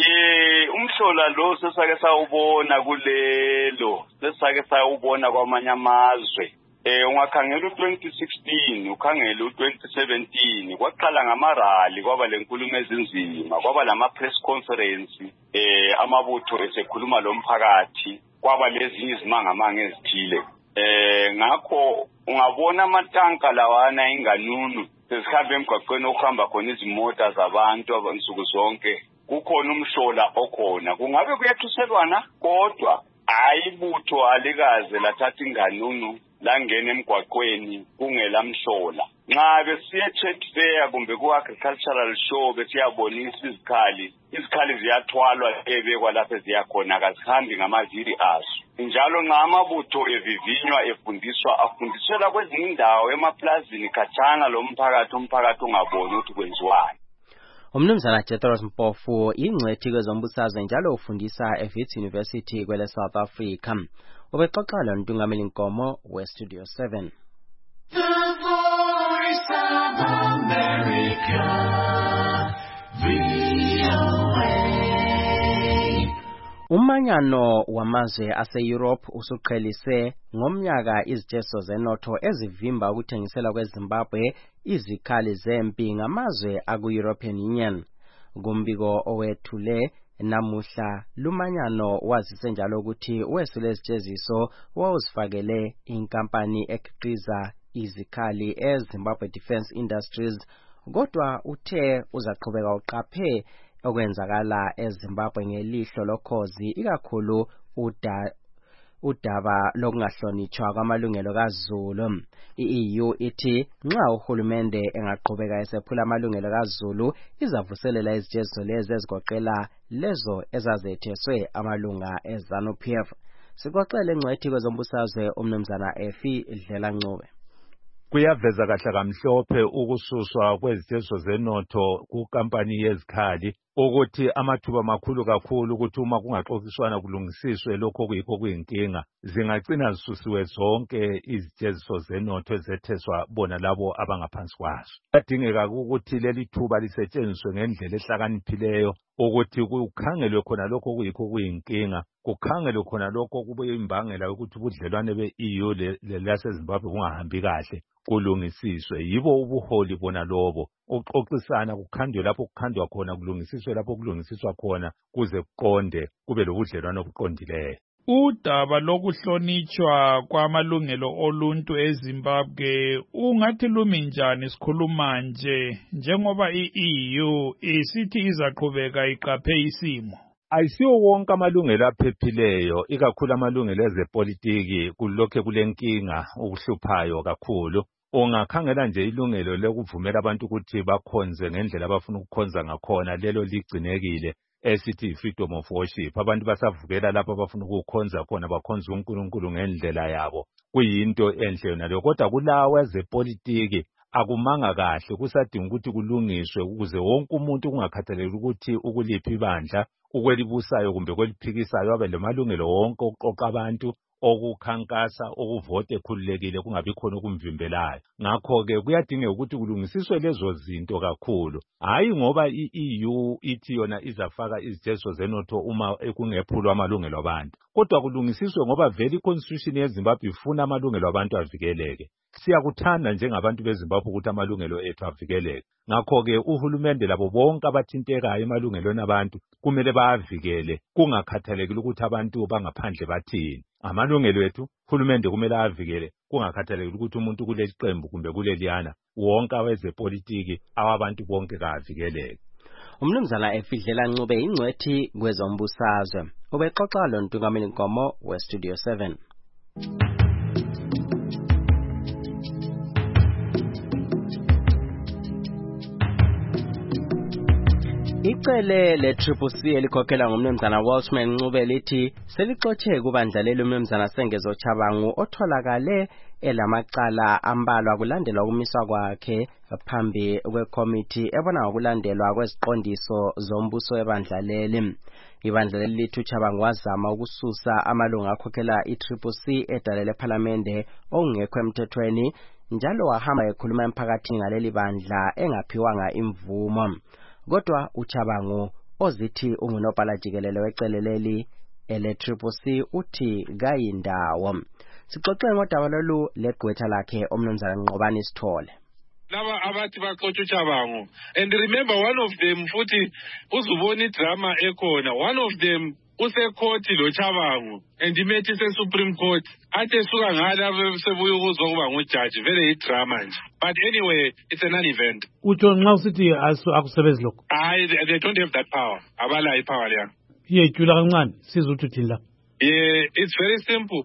Ye umhlola lo sesake sawubona kulelo sesake sawubona kwamanye amazwe. Eh ungakhangela u twenty sixteen ukhangela u twenty seventeen kwaqala ngamarali kwaba lenkulumo ezinzima kwaba lama press conference eh amabutho esekhuluma lo mphakathi kwaba lezinye izimangamanga ezithile. Eh ngakho ungabona amatanka lawana inganunu sesihambe emgwaqweni okuhamba khona izimota zabantu abansuku zonke kukhona umhlola okhona. Kungabe kuyathuselwana kodwa ayibutho alikaze lathatha inganunu langena emgwaqweni kungelamhlola. Nxa besiye trade fair kumbe ku agricultural show besiyabonisa izikhali izikhali ziyathwalwa ebekwa lapho ziyakhona kazihambi ngamaviri azo. Njalo nxa amabutho evivinywa efundiswa afundisela kwezinye indawo emaplazini khatshana lo mphakathi umphakathi ungaboni ukuthi kwenziwani. Umnumzana Jethros Mpofu ingcwethi kwezombusazwe njalo ufundisa eWits University kwele South Africa. Ubexoxa lontungameli Nkomo we Studio seven. The Voice of America, V O A. Umanyano wamazwe ase-Europe usuqhelise ngomnyaka iziteso zenotho ezivimba ukuthengisela kweZimbabwe izikhali zempi ngamazwe aku-European Union. Kumbiko owethule namuhla lumanyano wazise njalo ukuthi wesule isjeziso wawuzifakele inkampani ekhiqiza izikhali eZimbabwe Defence Industries, kodwa uthe uzaqhubeka uqaphe okwenzakala eZimbabwe ngelihlo lokhozi ikakhulu uda udaba lokungahlonitshwa kwamalungelo kaZulu. I-E U ithi nxa uhulumende engaqhubeka esephula amalungelo kaZulu izavuselela izijeziso lezi ezigoqela lezo ezazetheswe amalunga eZanu P F. Sixoxele ngcwethi kwezombusazwe umnumzana Efi Dlela Ncube. Kuyaveza kahle kamhlophe ukususwa kweziteso zenotho kukampani yezikhali ukuthi amathuba makhulu kakhulu ukuthi uma kungaxoxiswana kulungisiswe lokho kuyikho kuyinkinga zingagcina zisusiwe zonke iziteso zenotho ezetheswa bona labo abangaphansi kwazo. Kuyadingeka ukuthi leli thuba lisetshenziswe ngendlela ehlakaniphileyo ukuthi kukhangelwe khona lokho kuyikho kuyinkinga, kukhangelwe khona lokho kubuye imbangela yokuthi ubudlelwane be-E U lelaseZimbabwe kungahambi kahle kulungisiswe. Yibo ubuholi bona lobo ukuxoxisana kukhandwe lapho kukhandwa khona kulungisiswe lapho kulungisiswa khona kuze kuqonde kube lobudlelwane obuqondileyo. Udaba lokuhlonitshwa kwamalungelo oluntu eZimbabwe ungathi lumi njani sikhuluma nje njengoba i-E U isithi izaqhubeka iqaphe isimo? Ayisiwo wonke amalungelo aphephileyo, ikakhulu amalungelo ezepolitiki kulokho kulenkinga ukuhluphayo kakhulu. Ungakhangela nje ilungelo lokuvumela abantu ukuthi bakhonze ngendlela abafuna ukukhonza ngakhona, lelo ligcinekile esithi freedom of worship. Abantu basavukela lapho abafuna ukukhonza khona bakhonza uNkulunkulu ngendlela yabo, kuyinto enhle yona leyo. Kodwa kulawo ezepolitiki akumanga kahle, kusadinga ukuthi kulungiswe ukuze wonke umuntu kungakhathaleki ukuthi ukuliphi ibandla, ukwelibusayo kumbe kweliphikisayo abe lamalungelo wonke okuqoqa abantu, okukhankasa okuvote ekhululekile kungabi khona okumvimbelayo. Ngakho-ke kuyadingeka ukuthi kulungisiswe lezo zinto kakhulu, hhayi ngoba i-E U ithi yona izafaka izitezo zenotho uma kungephulwa amalungelo abantu, kodwa kulungisiswe ngoba vele i-constitution yeZimbabwe ifuna amalungelo abantu avikeleke. Siyakuthanda njengabantu beZimbabwe ukuthi amalungelo ethu avikeleke. Ngakho-ke uhulumende labo bonke abathintekayo emalungelweni abantu kumele bawavikele, kungakhathalekile ukuthi abantu bangaphandle bathini. Amalungelo ethu uhulumende kumele avikele, kungakhathalekile ukuthi umuntu kuleli qembu kumbe kuleliyana, wonke awezepolitiki awabantu bonke kavikeleke. Umnumzana Efidlela Ncube ingcwethi kwezombusazwe ubexoxa lo Ntungameli Nkomo we Studio seven. Icele le Triple C elikhokhela ngumnumzana Walshman Ncube lithi selixotshe kubandla leli umnumzana Sengezo Chabangu otholakale elamacala ambalwa kulandelwa ukumiswa kwakhe phambi kwekomiti ebona ngokulandelwa kweziqondiso zombuso webandla leli. Ibandla leli lithi uChabangu wazama ukususa amalunga akhokhela i-Triple C edalele ePhalamende okungekho emthethweni, njalo wahamba ekhuluma emphakathini ngaleli bandla engaphiwanga imvumo. Kodwa uChabangu ozithi ungunobhala jikelele wecele leli ele Triple C uthi kayindawo. Sixoxe ngodaba lolu legqwetha lakhe omnumzana Nqobani Sithole. Laba abathi baxotsha uChabangu, and remember one of them futhi uzubona idrama ekhona, one of them usekhoti lo Chabangu and imethi se-Supreme Court athe suka ngala sebuya ukuzwa kuba ngujaji, vele idrama nje. But anyway, it's a non-event. Utsho nxa usithi akusebenzi lokho? Hayi, they don't have that power. Abala ipower leya. Yejula kancane sizwe ukuthi uthini la. Yeah, it's very simple.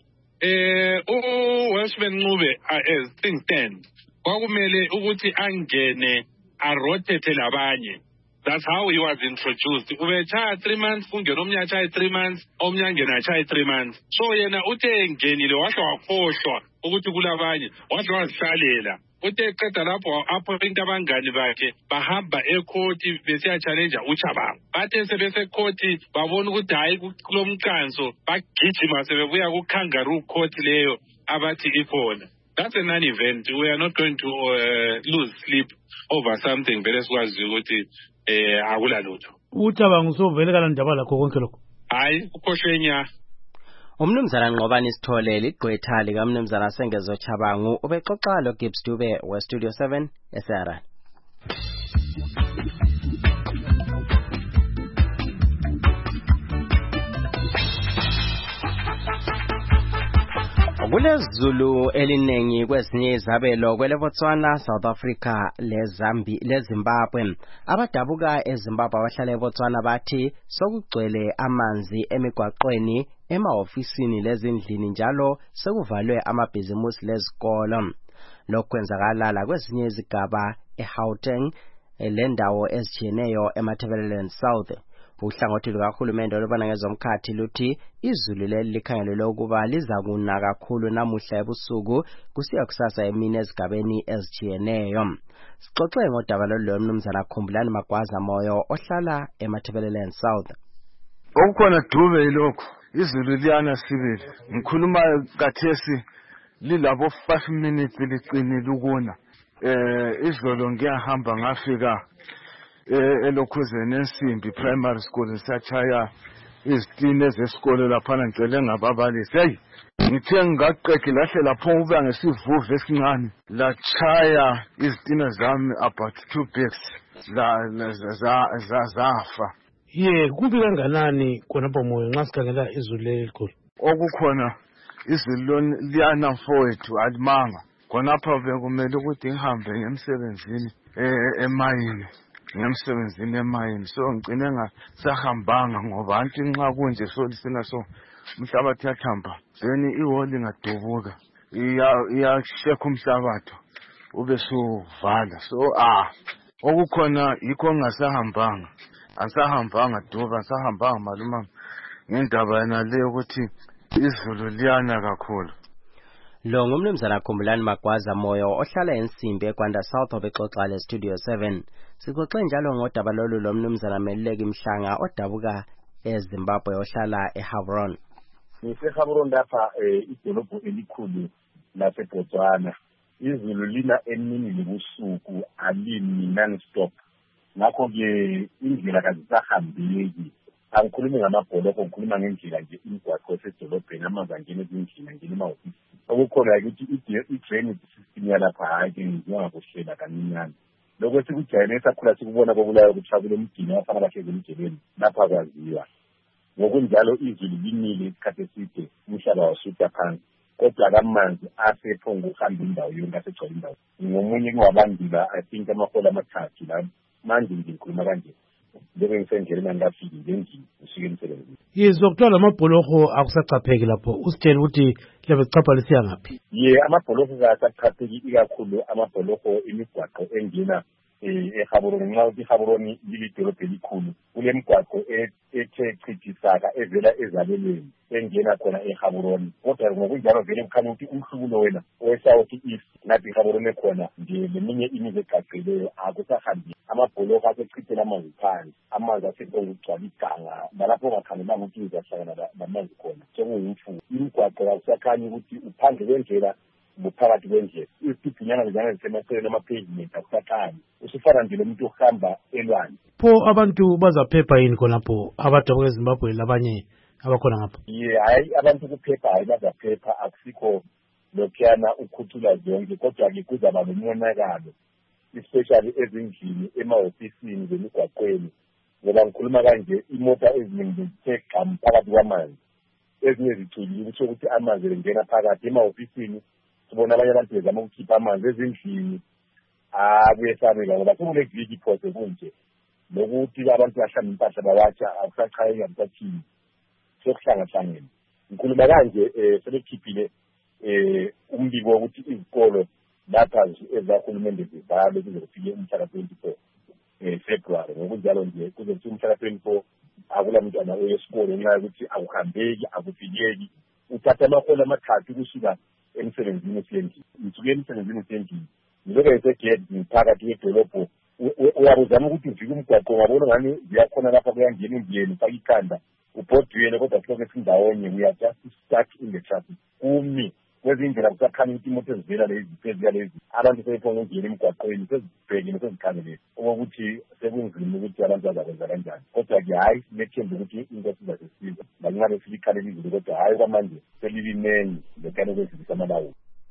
Eh uWalshman Ncube as things stand, kwakumele ukuthi angene arotate labanye. That's how he was introduced. Ubechaya three months, kungena omnye achaya three months, omnye angena achaya three months. So yena uthe engenile wahle wakhohlwa ukuthi kulabanye, wahle wazihlalela. Uthe qeda lapho apho into abangani bakhe bahamba ekhoti besiya challenge uChabangu. Bathe sebese ekhoti babona ukuthi hayi kulomqanso, bagijima sebebuya ku kangaroo court leyo abathi ikhona. That's a non-event. We are not going to uh, lose sleep over something vele sikwazi ukuthi eh akula lutho. uChabangu sovele kana ndaba lakho konke lokho? Hayi, ukhohlwenya. Umnumzana Nqobani Sithole ligqwetha lika Mnumzana Sengezo Chabangu ubexoxa lo Gibbs Dube we Studio seven eSara. Kulezulu elinengi kwezinye izabelo kwele Botswana, South Africa lezambi leZimbabwe. Abadabuka eZimbabwe abahlala eBotswana bathi sokugcwele amanzi emigwaqweni, emaofisini lezindlini, njalo sekuvalwe amabhizimusi lezikolo. Lokhu kwenzakala kwezinye izigaba eGauteng lendawo ezitshiyeneyo eMatabeleland South. Uhlangothi lukahulumende olubona ngezomkhathi luthi izulu leli likhangelelwe ukuba lizakuna kakhulu namuhla ebusuku kusiya kusasa emini ezigabeni ezitshiyeneyo. Sixoxe ngodaba lolu lomnumzana Khumbulani Magwaza Moyo ohlala eMatabeleland South. Okukhona Dube yilokho, izulu liyana sibili. Ngikhuluma kathesi lilabo five minutes liqinile ukuna. Eh izolo ngiyahamba ngafika elokhuzeni ensimbi primary school sachaya izitine zesikole lapha ngicele ngababalisi. Hey, ngithe ngaqeqe lahle lapho uba ngesivuvu esincane la chaya izitine zami about two bags la za zafa. Ye kumbi kanganani khonapho Moyo nxa sikhangela izulu lelikhulu? Okukhona izulu liyana mfowethu alimanga. Khonapha bekumele ukuthi ngihambe ngemsebenzini emayini. Ngemsebenzini emayini, so ngicine ngasahambanga ngoba anti nxa kunje solisina so umhlabathi yathamba, then iholi ngadubuka iyashekha umhlabathi ube suvala. So ah okukhona yikho ngasahambanga, asahambanga Duba, asahambanga maluma ngendaba yana le ukuthi izulu liyana kakhulu. Lo ngumnumzana Khumbulani Magwaza Moyo ohlala ensimbi eGwanda South obexoxa le Studio seven. Sixoxe njalo ngodaba lolu lomnumzana Meluleki Mhlanga odabuka eZimbabwe ohlala eHavron. ngiseGaborone lapha idolobho elikhulu laseBotswana. Izulu lina emini lebusuku alimi non-stop. Ngakho-ke indlela kazisahambeki. Angikhulumi ngamabholoko, ngikhuluma ngendlela nje imigwaqo esedolobheni, amanzi angena ezindlini, angena emahhovisi. Okukhona ukuthi i-drainage system yalapha hayi-ke njengakuhlela kancinyane. Lokho sikujayele sakhula sikubona kobulayo kuthiwa kulomgini abafana bahlezi emgelweni lapha kwaziwa. Ngokunjalo izulu linile isikhathi eside umhlaba wasuka phansi. Kodwa kamanzi asephongo ukuhamba indawo yonke asegcwala indawo. Ngomunye kungabandiba I think amahola amathathu la manje ngikhuluma kanje. Bebe ngisendleleni angafiki ngendini usuke emsebenzini. Yizwa kuthiwa lamabholoko akusacapheki lapho. Usitshela ukuthi labe licapha lisiya ngaphi? Ye amabholoko akasacapheki ikakhulu amabholoko imigwaqo engena eGaborone nxa uthi iGaborone lilidolobho elikhulu. Kule migwaqo ethe chithisaka evela ezabelweni engena khona eGaborone. Kodwa ngokunjalo vele kukhanya ukuthi umhlubulo wena owe-South East nathi iGaborone khona nje leminye imizi egaqeleyo akusahambi. Amabholoko asechithela amanzi phansi, amanzi asephongo ukugcwala iganga balapho ongakhangelanga ukuthi uzahlangana namanzi khona sekuyimfuyo. Imigwaqo akusakhanya ukuthi uphandle kwendlela buphakathi kwendlela. Izithunyana lezana zisemaceleni ama-pavement akusakhanya. Usufana nje lomuntu ohamba elwandle. Pho abantu bazaphepha yini khonapho abadabuka eZimbabwe labanye abakhona ngapho? Ye hayi abantu kuphepha hayi bazaphepha akusikho lokhuyana ukhuthula zonke kodwa-ke kuzaba nomonakalo especially ezindlini emahofisini zemigwaqweni. Ngoba ngikhuluma kanje imota eziningi zithe gqamu phakathi kwamanzi. Ezinye zicwilile kusho ukuthi amanzi engena phakathi emahofisini. Sibona abanye abantu bezama ukukhipha amanzi ezindlini. Akuyesabeka ngoba sekule viki phose kunje. Lokuthi abantu bahlamba impahla bawatsha akusachayeki akusathini. Sokuhlangahlangene. Ngikhuluma kanje sebekhiphile umbiko wokuthi izikolo lapha ezahulumende zivalwe kuze kufike umhlaka twenty-four February. Ngokunjalo nje kuze kufike umhlaka twenty-four akula mntwana oyesikole ngenxa yokuthi akuhambeki akufikeki. Uthatha amahola amathathu kusuka emsebenzini usendlini. Ngisuke emsebenzini usendlini. Ngiloke ngisegedi ngiphakathi kwedolobho. Uyabuzama ukuthi uvike umgwaqo ngabona ngani ziyakhona lapha kuyangena indlini ufaka ikhanda ubhodweni kodwa kuloke sindawonye we are just stuck in the traffic. Kumi kwezindlela kusakhanya ukuthi imoto ezivela lezi phezulu lezi abantu sebephonga ngene emgwaqweni sezibhekile sezikhangelele ukuthi sekunzima ukuthi abantu bazakwenza kanjani. Kodwa ke hayi sinethemba ukuthi into sizasisiza balingabe silikhalela izulu kodwa hayi kwamanje selilineni lekane kwezindisa amalawulo.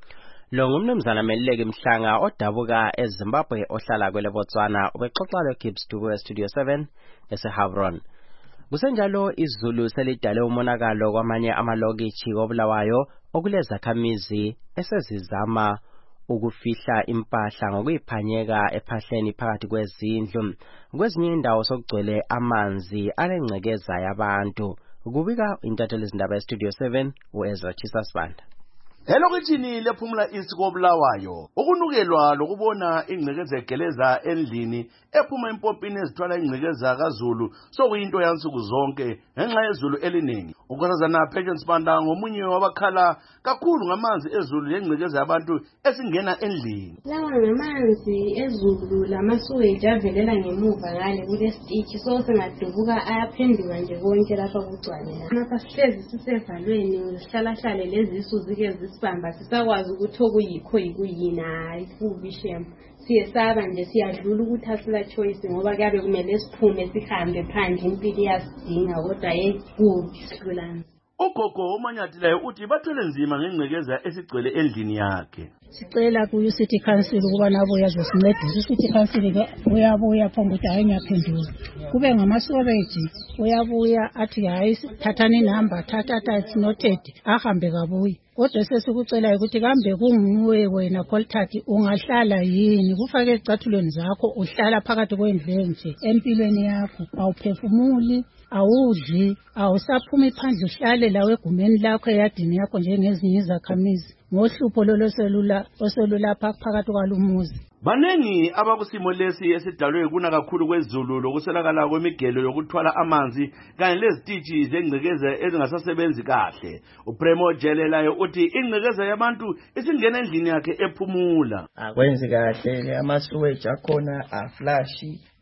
Lo ngumnumzana Meluleki Mhlanga odabuka eZimbabwe ohlala kwele Botswana ubexoxa lo Gibbs Dubu eStudio seven eseGaborone. Kusenjalo izulu selidale umonakalo kwamanye amalokitshi koBulawayo okulezakhamizi esezizama ukufihla impahla ngokuyiphanyeka ephahleni phakathi kwezindlu. Kwezinye indawo sokugcwele amanzi alengcekeza yabantu. Kubika intatheli izindaba eStudio seven uEzra Chisasibanda. Elokitshini lePhumula East koBulawayo ukunukelwa lokubona ingcekeza egeleza endlini ephuma empopini ezithwala ingcekeza kaZulu sokuyinto yansuku zonke ngenxa yezulu eliningi. Ukhosazana Patience Banda ngomunye wabakhala kakhulu ngamanzi ezulu lengcekeza yabantu esingena endlini. Lawa ngamanzi ezulu lamasuweji avelela ngemuva ngale kule stitch so sengadubuka ayaphenduka nje konke lapha kugcwala. Lapha sihlezi sisevalweni sihlalahlale lezisu zike sibamba sisakwazi ukuthi okuyikho yikuyina ayifubi shema siyesaba nje siyadlula ukuthi asila choice ngoba kabe kumele siphume sihambe phandle impilo yasidinga kodwa yekuhlulana. Ugogo uManyathile uthi bathwele nzima ngengcekeza esigcwele endlini yakhe. Sicela kuyo City Council ukuba nabo yazosincedisa. City Council ke uyabuya phongo ukuthi hayi ngiyaphendula. Kube ngamasoreji uyabuya athi hayi thathani number thatha that noted ahambe kabuyi. Kodwa sesikucela ukuthi kambe kunguwe wena Coltaki ungahlala yini kufake ezicathulweni zakho uhlala phakathi kwendle nje empilweni yakho awuphefumuli awudli awusaphumi phandle uhlale lawe egumeni lakho eyadini yakho njengezinye izakhamizi ngohlupho loloselula oselula phakathi kwalumuzi. Banengi abakusimo lesi esidalwe kuna kakhulu kwezulu lokuselakala kwemigelo yokuthwala amanzi kanye lezititshi zengcekeza ezingasasebenzi kahle. uPremo Jelelayo uthi ingcekeza yabantu isingena endlini yakhe ephumula. Akwenzi kahle amasewage akhona aflash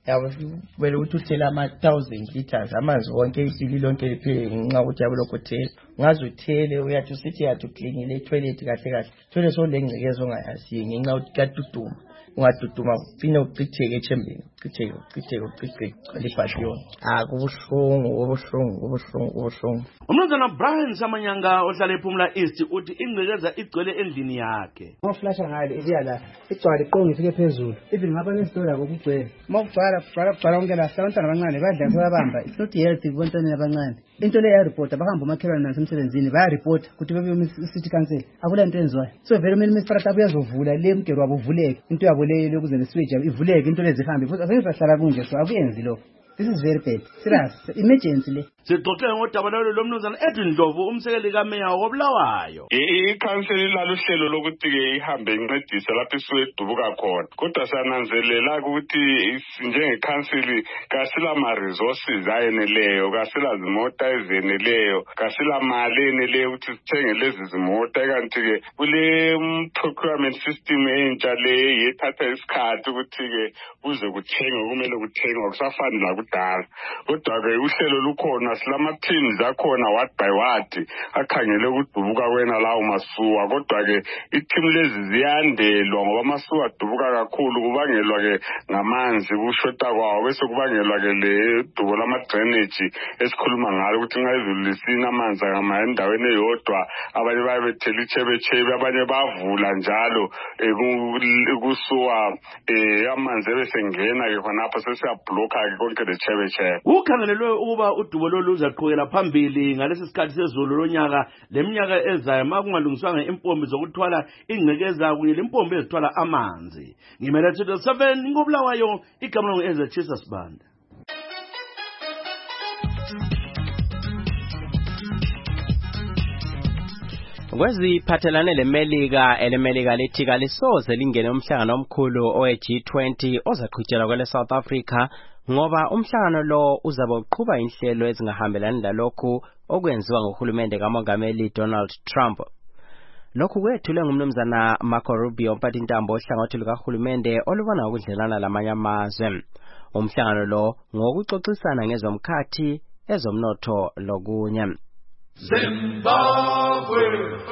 yabo vele ukuthi uthela ama-thousand liters amanzi wonke isili lonke liphele ngenxa ukuthi yabo lokho thela ungaze uthele uyathi usithi yathi uklinile itoilet kahle kahle itoilet solengcekeza ongayaziyo ngenxa yokuthi kuyaduduma ungaduduma uphinde ucitheke echembeni ucitheke ucitheke ucitheke libhashiyona ah kubuhlungu kubuhlungu kubuhlungu kubuhlungu. Umnumzana Brian Samanyanga ohlala ePhumula East uthi ingcekeza igcwele endlini yakhe. Ngoflasha ngale ibiya la igcwala iqonga ifike phezulu ibi ngaba nesitola kokugcwele mawugcwala kugcwala kugcwala konke la abantwana abancane badla kuyabamba it's not healthy kubantwana abancane into le ya report abahamba umakhelwane nasemsebenzini baya report ukuthi bebe city council akula into enziwayo so very many mistrata abuyazovula le mgero wabo uvuleke into yabo le lokuze neswitch ivuleke into lezi zihambe futhi asesahlala kunje so akuyenzi lo. This is very bad. Serious. Emergency le. Sixoxe ngodaba lalo lomnumzana Edwin Ndlovu umsekeli kameya wobulawayo. Ikhanseli lalo hlelo lokuthi ke ihambe incedise lapho isuke edubuka khona. Kodwa siyananzelela ukuthi njengekhanseli kasila ma resources ayeneleyo, kasila zimota ezeneleyo, kasila mali eneleyo ukuthi sithenge lezi zimota kanti ke kule procurement system entsha le yethatha isikhathi ukuthi ke kuze kuthengwe kumele kuthengwe kusafani la kudala. Kodwa ke uhlelo lukhona silama teams akhona ward by ward akhangele ukudubuka kwena lawo masuwa. Kodwa ke i-team lezi ziyandelwa ngoba amasuwa adubuka kakhulu kubangelwa ke ngamanzi kushota kwawo bese kubangelwa ke le dubo lama drainage esikhuluma ngalo ukuthi nxa izulu lisina amanzi ngama endaweni eyodwa abanye bayabethela ichebechebe abanye bavula njalo kusuwa amanzi bese ngena ke khonapho sesiyabloka ke konke le chebechebe. Ukhangelelwe ukuba udubo lolu luzaqhubekela phambili ngalesi sikhathi sezulu lonyaka leminyaka ezayo makungalungiswanga impompi zokuthwala ingcekeza kunye lempompi ezithwala amanzi. Ngimele two seven ngobulawayo igama langu Eze Chisa Sibanda. Kweziphathelane leMelika eleMelika lithi kalisoze lingene umhlangano omkhulu owe G twenty ozaqhutshela kwele South Africa ngoba umhlangano lo uzabe uqhuba inhlelo ezingahambelani lalokhu okwenziwa nguhulumende kaMongameli Donald Trump. Lokhu kwethulwe ngumnumzana Marco Rubio umphathintambo ohlangothi lukahulumende olubona ukudlelana lamanye amazwe. Umhlangano lo ngokuxoxisana ngezomkhathi ezomnotho lokunye. Zimbabwe.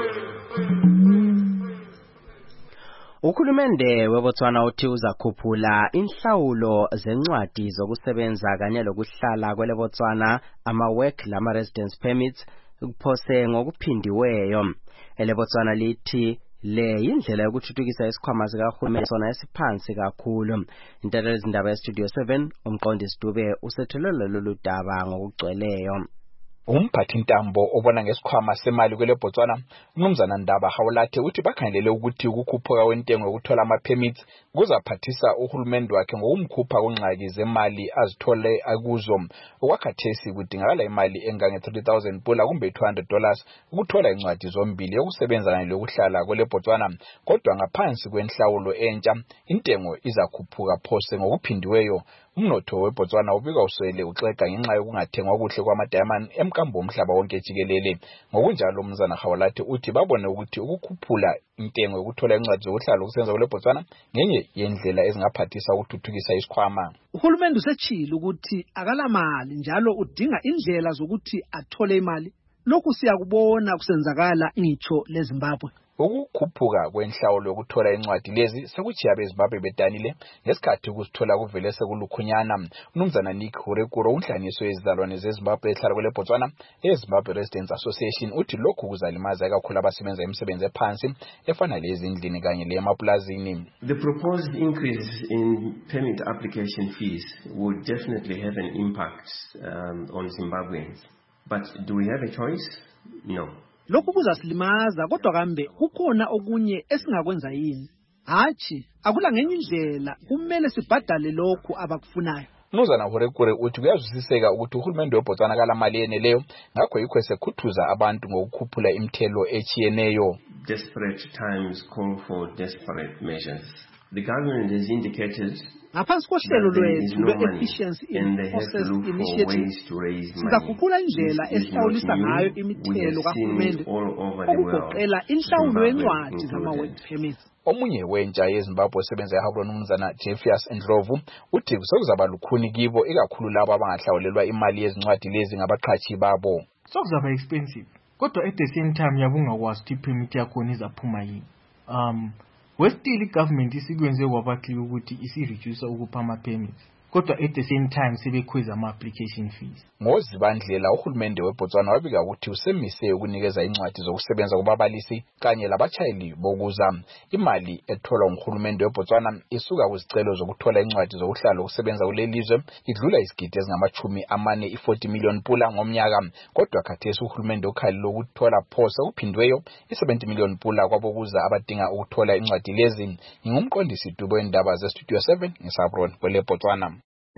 Uhulumende weBotswana uthi uzakhuphula inhlawulo zencwadi zokusebenza kanye lokuhlala kwele Botswana ama-work lama residence permits kuphose ngokuphindiweyo. Ele Botswana lithi le indlela yokuthuthukisa isikhwama sikahulumende sona esiphansi kakhulu. Intelo izindaba ye-Studio seven umqondisi Dube usethelele lolu daba ngokugcweleyo. Umphathintambo obona ngesikhwama semali kwele Botswana umnumzana Ndaba Hawulathe uthi bakhangelele ukuthi ukukhuphuka kwentengo yokuthola ama permits kuzaphathisa uhulumende wakhe ngokumkhupha kungxaki zemali azithole akuzo. Okwakhathesi kudingakala imali engange three thousand pula kumbe two hundred dollars ukuthola incwadi zombili yokusebenza kanye lokuhlala kwele Botswana. Kodwa ngaphansi kwenhlawulo entsha intengo izakhuphuka phose ngokuphindiweyo. Umnotho weBotswana ubika uswele uxega ngenxa yokungathengwa kuhle kwamadiamond emkambo omhlaba wonke jikelele. Ngokunjalo umnumzana Hawulathe uthi babone ukuthi ukukhuphula intengo yokuthola incwadi zokuhlala ukusebenza kwele Botswana ngenye yendlela ezingaphathisa ukuthuthukisa isikhwama. Uhulumende usetshilo ukuthi akalamali njalo udinga indlela zokuthi athole imali. Lokhu siyakubona kusenzakala ngitsho leZimbabwe. Ukukhuphuka kwenhlawulo yokuthola incwadi lezi sekuchiya beZimbabwe bedanile ngesikhathi ukusithola kuvele sekulukhunyana. Umnumzana Nick Hurekuro unhlanganiso yezizalwane zeZimbabwe ehlala kwele Botswana eZimbabwe Residents Association uthi lokhu kuzalimaza kakhulu abasebenza imisebenzi ephansi efana lezindlini kanye lemaplazini. The proposed increase in permit application fees would definitely have an impact um, on Zimbabweans. But do we have a choice? No. Lokhu kuzasilimaza kodwa kambe kukhona okunye esingakwenza yini? Hachi, akula ngenye indlela kumele sibhadale lokhu abakufunayo. Umnumzana Hurekure uthi kuyazwisiseka ukuthi uhulumende weBotswana kalamali yeneleyo ngakho yikho esekhuthuza abantu ngokukhuphula imithelo echiyeneyo. Desperate times call for desperate measures. The government has indicated ngaphansi kohlelo that there is lwethu no money lwe-efficiency in and they have to process look for initiative ways to raise money. sizaguqula indlela This is not esihlawulisa ngayo new. We imithelo have seen kahulumende it all over the world. okugoqela inhlawulo Zimbabwe yencwadi zama-work included. permits. Omunye wentsha yeZimbabwe osebenza eHabron umnumzana Jeffius Ndlovu uthi sekuzaba lukhuni kibo ikakhulu labo abangahlawulelwa imali yezincwadi lezi ngabaqhashi babo. Sokuzaba expensive. Kodwa at the same time yabungakwazi ukuthi permit yakhona izaphuma yini. Um westill igovernment isikwenze kwabakhi ukuthi isi-reduce ukupha ama-permits. Kodwa at the same time sebekhweza ama-application fees. Ngozibandlela uhulumende weBotswana wabika ukuthi usemise ukunikeza incwadi zokusebenza kubabalisi kanye labachayeli bokuza. Imali etholwa nguhulumende weBotswana isuka kuzicelo zokuthola incwadi zokuhlala ukusebenza kulelizwe idlula isigidi ezingamachumi amane i-forty million pula ngomnyaka. Kodwa khathesi uhulumende ukhalile ukuthola phosa okuphindweyo i-seventy million pula kwabokuza abadinga ukuthola incwadi lezi. Ngingumqondisi Dubo endaba ze-Studio seven ngeSabron kwele Botswana.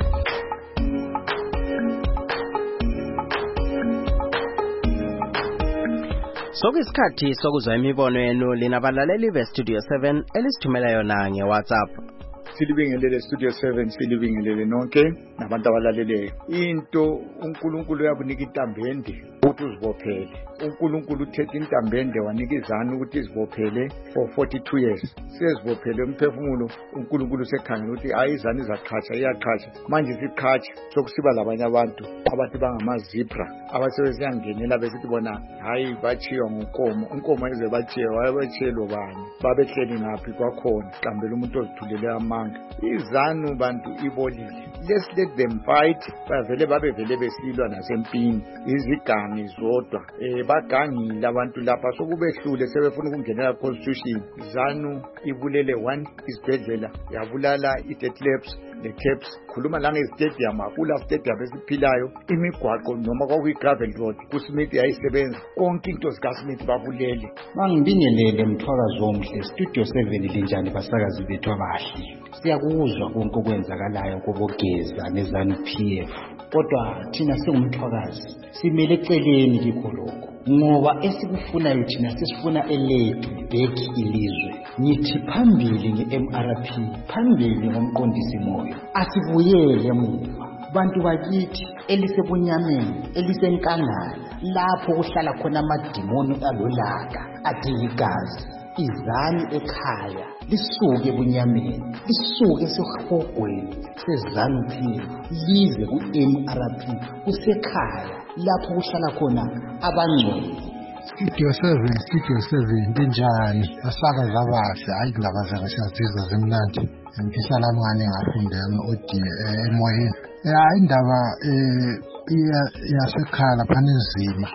Sokuyisikhathi sokuzwa imibono yenu linabalaleli beStudio seven elisithumela yona ngeWhatsApp. Silibingelele Studio seven, silibingelele nonke nabantu abalaleleyo. Into uNkulunkulu uyakunika intambende ukuthi uzibophele. uNkulunkulu uthethe intambende wanika izanu ukuthi izibophele for forty-two years. Sizibophele umphefumulo uNkulunkulu sekhangela ukuthi hayi izanu izaqhatsha iyaqhatsha. Manje siqhatsha sokusiba labanye abantu abathi bangamazibra abasebesiyangenela besithi bona hayi bachiwa ngonkomo. Unkomo ize bachiwe wayebechelo bani babehleli ngaphi kwakhona qambela umuntu ozithulele amanga. Izanu bantu ibolile. Let's let them fight. Bavele babevele besilwa nasempini izigangi zodwa eh bagangile abantu lapha sokubehlule sebefuna ukungenela constitution. Zanu ibulele one isibhedlela yabulala i-Detlefs ne-Caps khuluma la nge-stadium akula stadium esiphilayo imigwaqo noma kwakuyi-gravel road kuSmith yayisebenza konke into zikaSmith babulele. Mangibingelele Mthwakazi omhle Studio seven linjani basakazi bethu abahle. Siyakuzwa konke okwenzakalayo kobogeza neZanu P F. Kodwa thina singumthwakazi simele eceleni kikho lokho ngoba esikufunayo thina sisifuna elethu back ilizwe. Ngithi phambili nge-M R P phambili ngomqondisi moyo asibuyele emuva. Bantu bakithi elisebunyameni elisenkangala lapho kuhlala khona amadimoni alolaka adinga igazi. Izani ekhaya lisuke ebunyameni lisuke esihogweni seZanu P F lize ku-M R P kusekhaya lapho kuhlala khona abangcwele. Studio seven, Studio seven, linjani? Asakazi abahle, hayi indaba zakashazizwa zimnandi. Ngihlala mngane ngafunde odiye emoyeni. Ya indaba eh iyasekhala lapha nzima.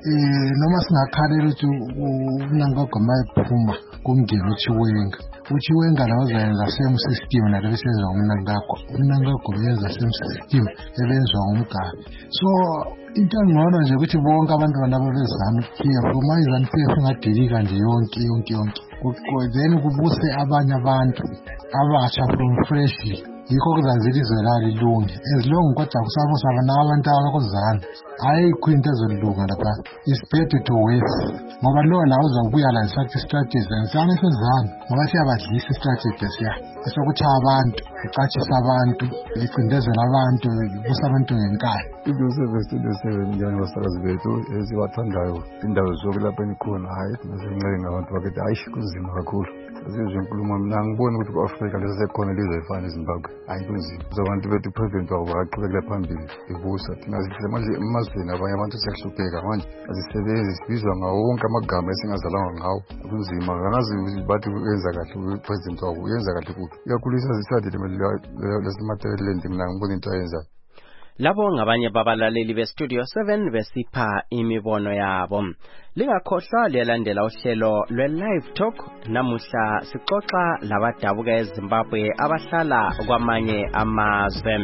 Eh noma singakhalela ukuthi unangagoma ephuma kungena uChiwenga. uChiwenga lawo uzayenza same system nalo besenza umnangagwa. Umnangagwa uyenza same system ebenzwa ngumgaba. So into engcono nje ukuthi bonke abantu banabo bezana ukuphiya uma izana uphiya singadelika nje yonke yonke yonke. Then kubuse abanye abantu abasha from fresh. Yikho kuzazile izwe lalilunge as long kodwa kusabusa abantu abakuzana hayi kwinto ezolunga lapha is better to wait ngoba lona uzobuya la isathi strategies ensana sezana ngoba siyabadlisa istrategy siya esokuthi abantu ucatshisa abantu icindezela abantu busa abantu ngenkani. Studio seven, Studio seven njani basakazi bethu esibathandayo indawo zokulapha enikhona hayi nezincenga abantu bakithi hayi kuzima kakhulu. Sizwe inkulumo mina ngibona ukuthi ku-Afrika lesekhona lizwe efana eZimbabwe hayi kunzima. Abantu bethu president wabo baqhubekela phambili ebusa thina sihle manje emazweni abanye abantu siyahlupheka manje azisebenzi sibizwa ngawo wonke amagama esingazalanga ngawo kunzima angazi bathi uyenza kahle upresident wabo uyenza kahle kuphi iyakhulisa sisadi lesimaterial mina ngibona into ayenzayo. Labo ngabanye babalaleli beStudio seven besipha imibono yabo. Lingakhohlwa liyalandela uhlelo lwe-Live Talk. Namuhla sixoxa labadabuka eZimbabwe abahlala kwamanye amazwe.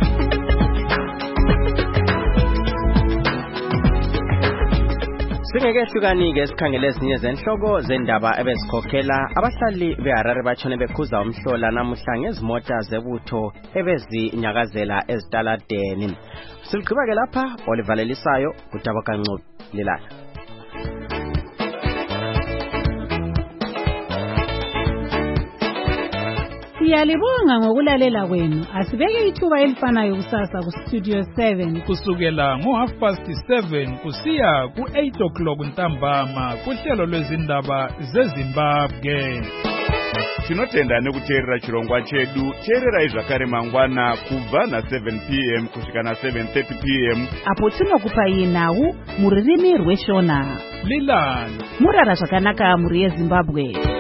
Singeke Ngekehlukani-ke sikhangele ezinye zenhloko zendaba ebezikhokhela abahlali beHarare batshone bekhuza umhlola namuhla ngezimota zebutho ebezinyakazela ezitaladeni. Siligqiba-ke lapha olivalelisayo uDaboka Ncube lilala. Siyalibonga ngokulalela kwenu. Asibeke ithuba elifanayo kusasa ku Studio seven kusukela ngo half past seven kusiya ku eight o'clock ntambama kuhlelo lwezindaba zeZimbabwe. Tinotenda nekuteerera chirongwa chedu. Teererai zvakare mangwana kubva na seven p m kusvika na seven thirty p m apo tinokupai nhau muririmi rweshona. Lilani murara zvakanaka muri yeZimbabwe.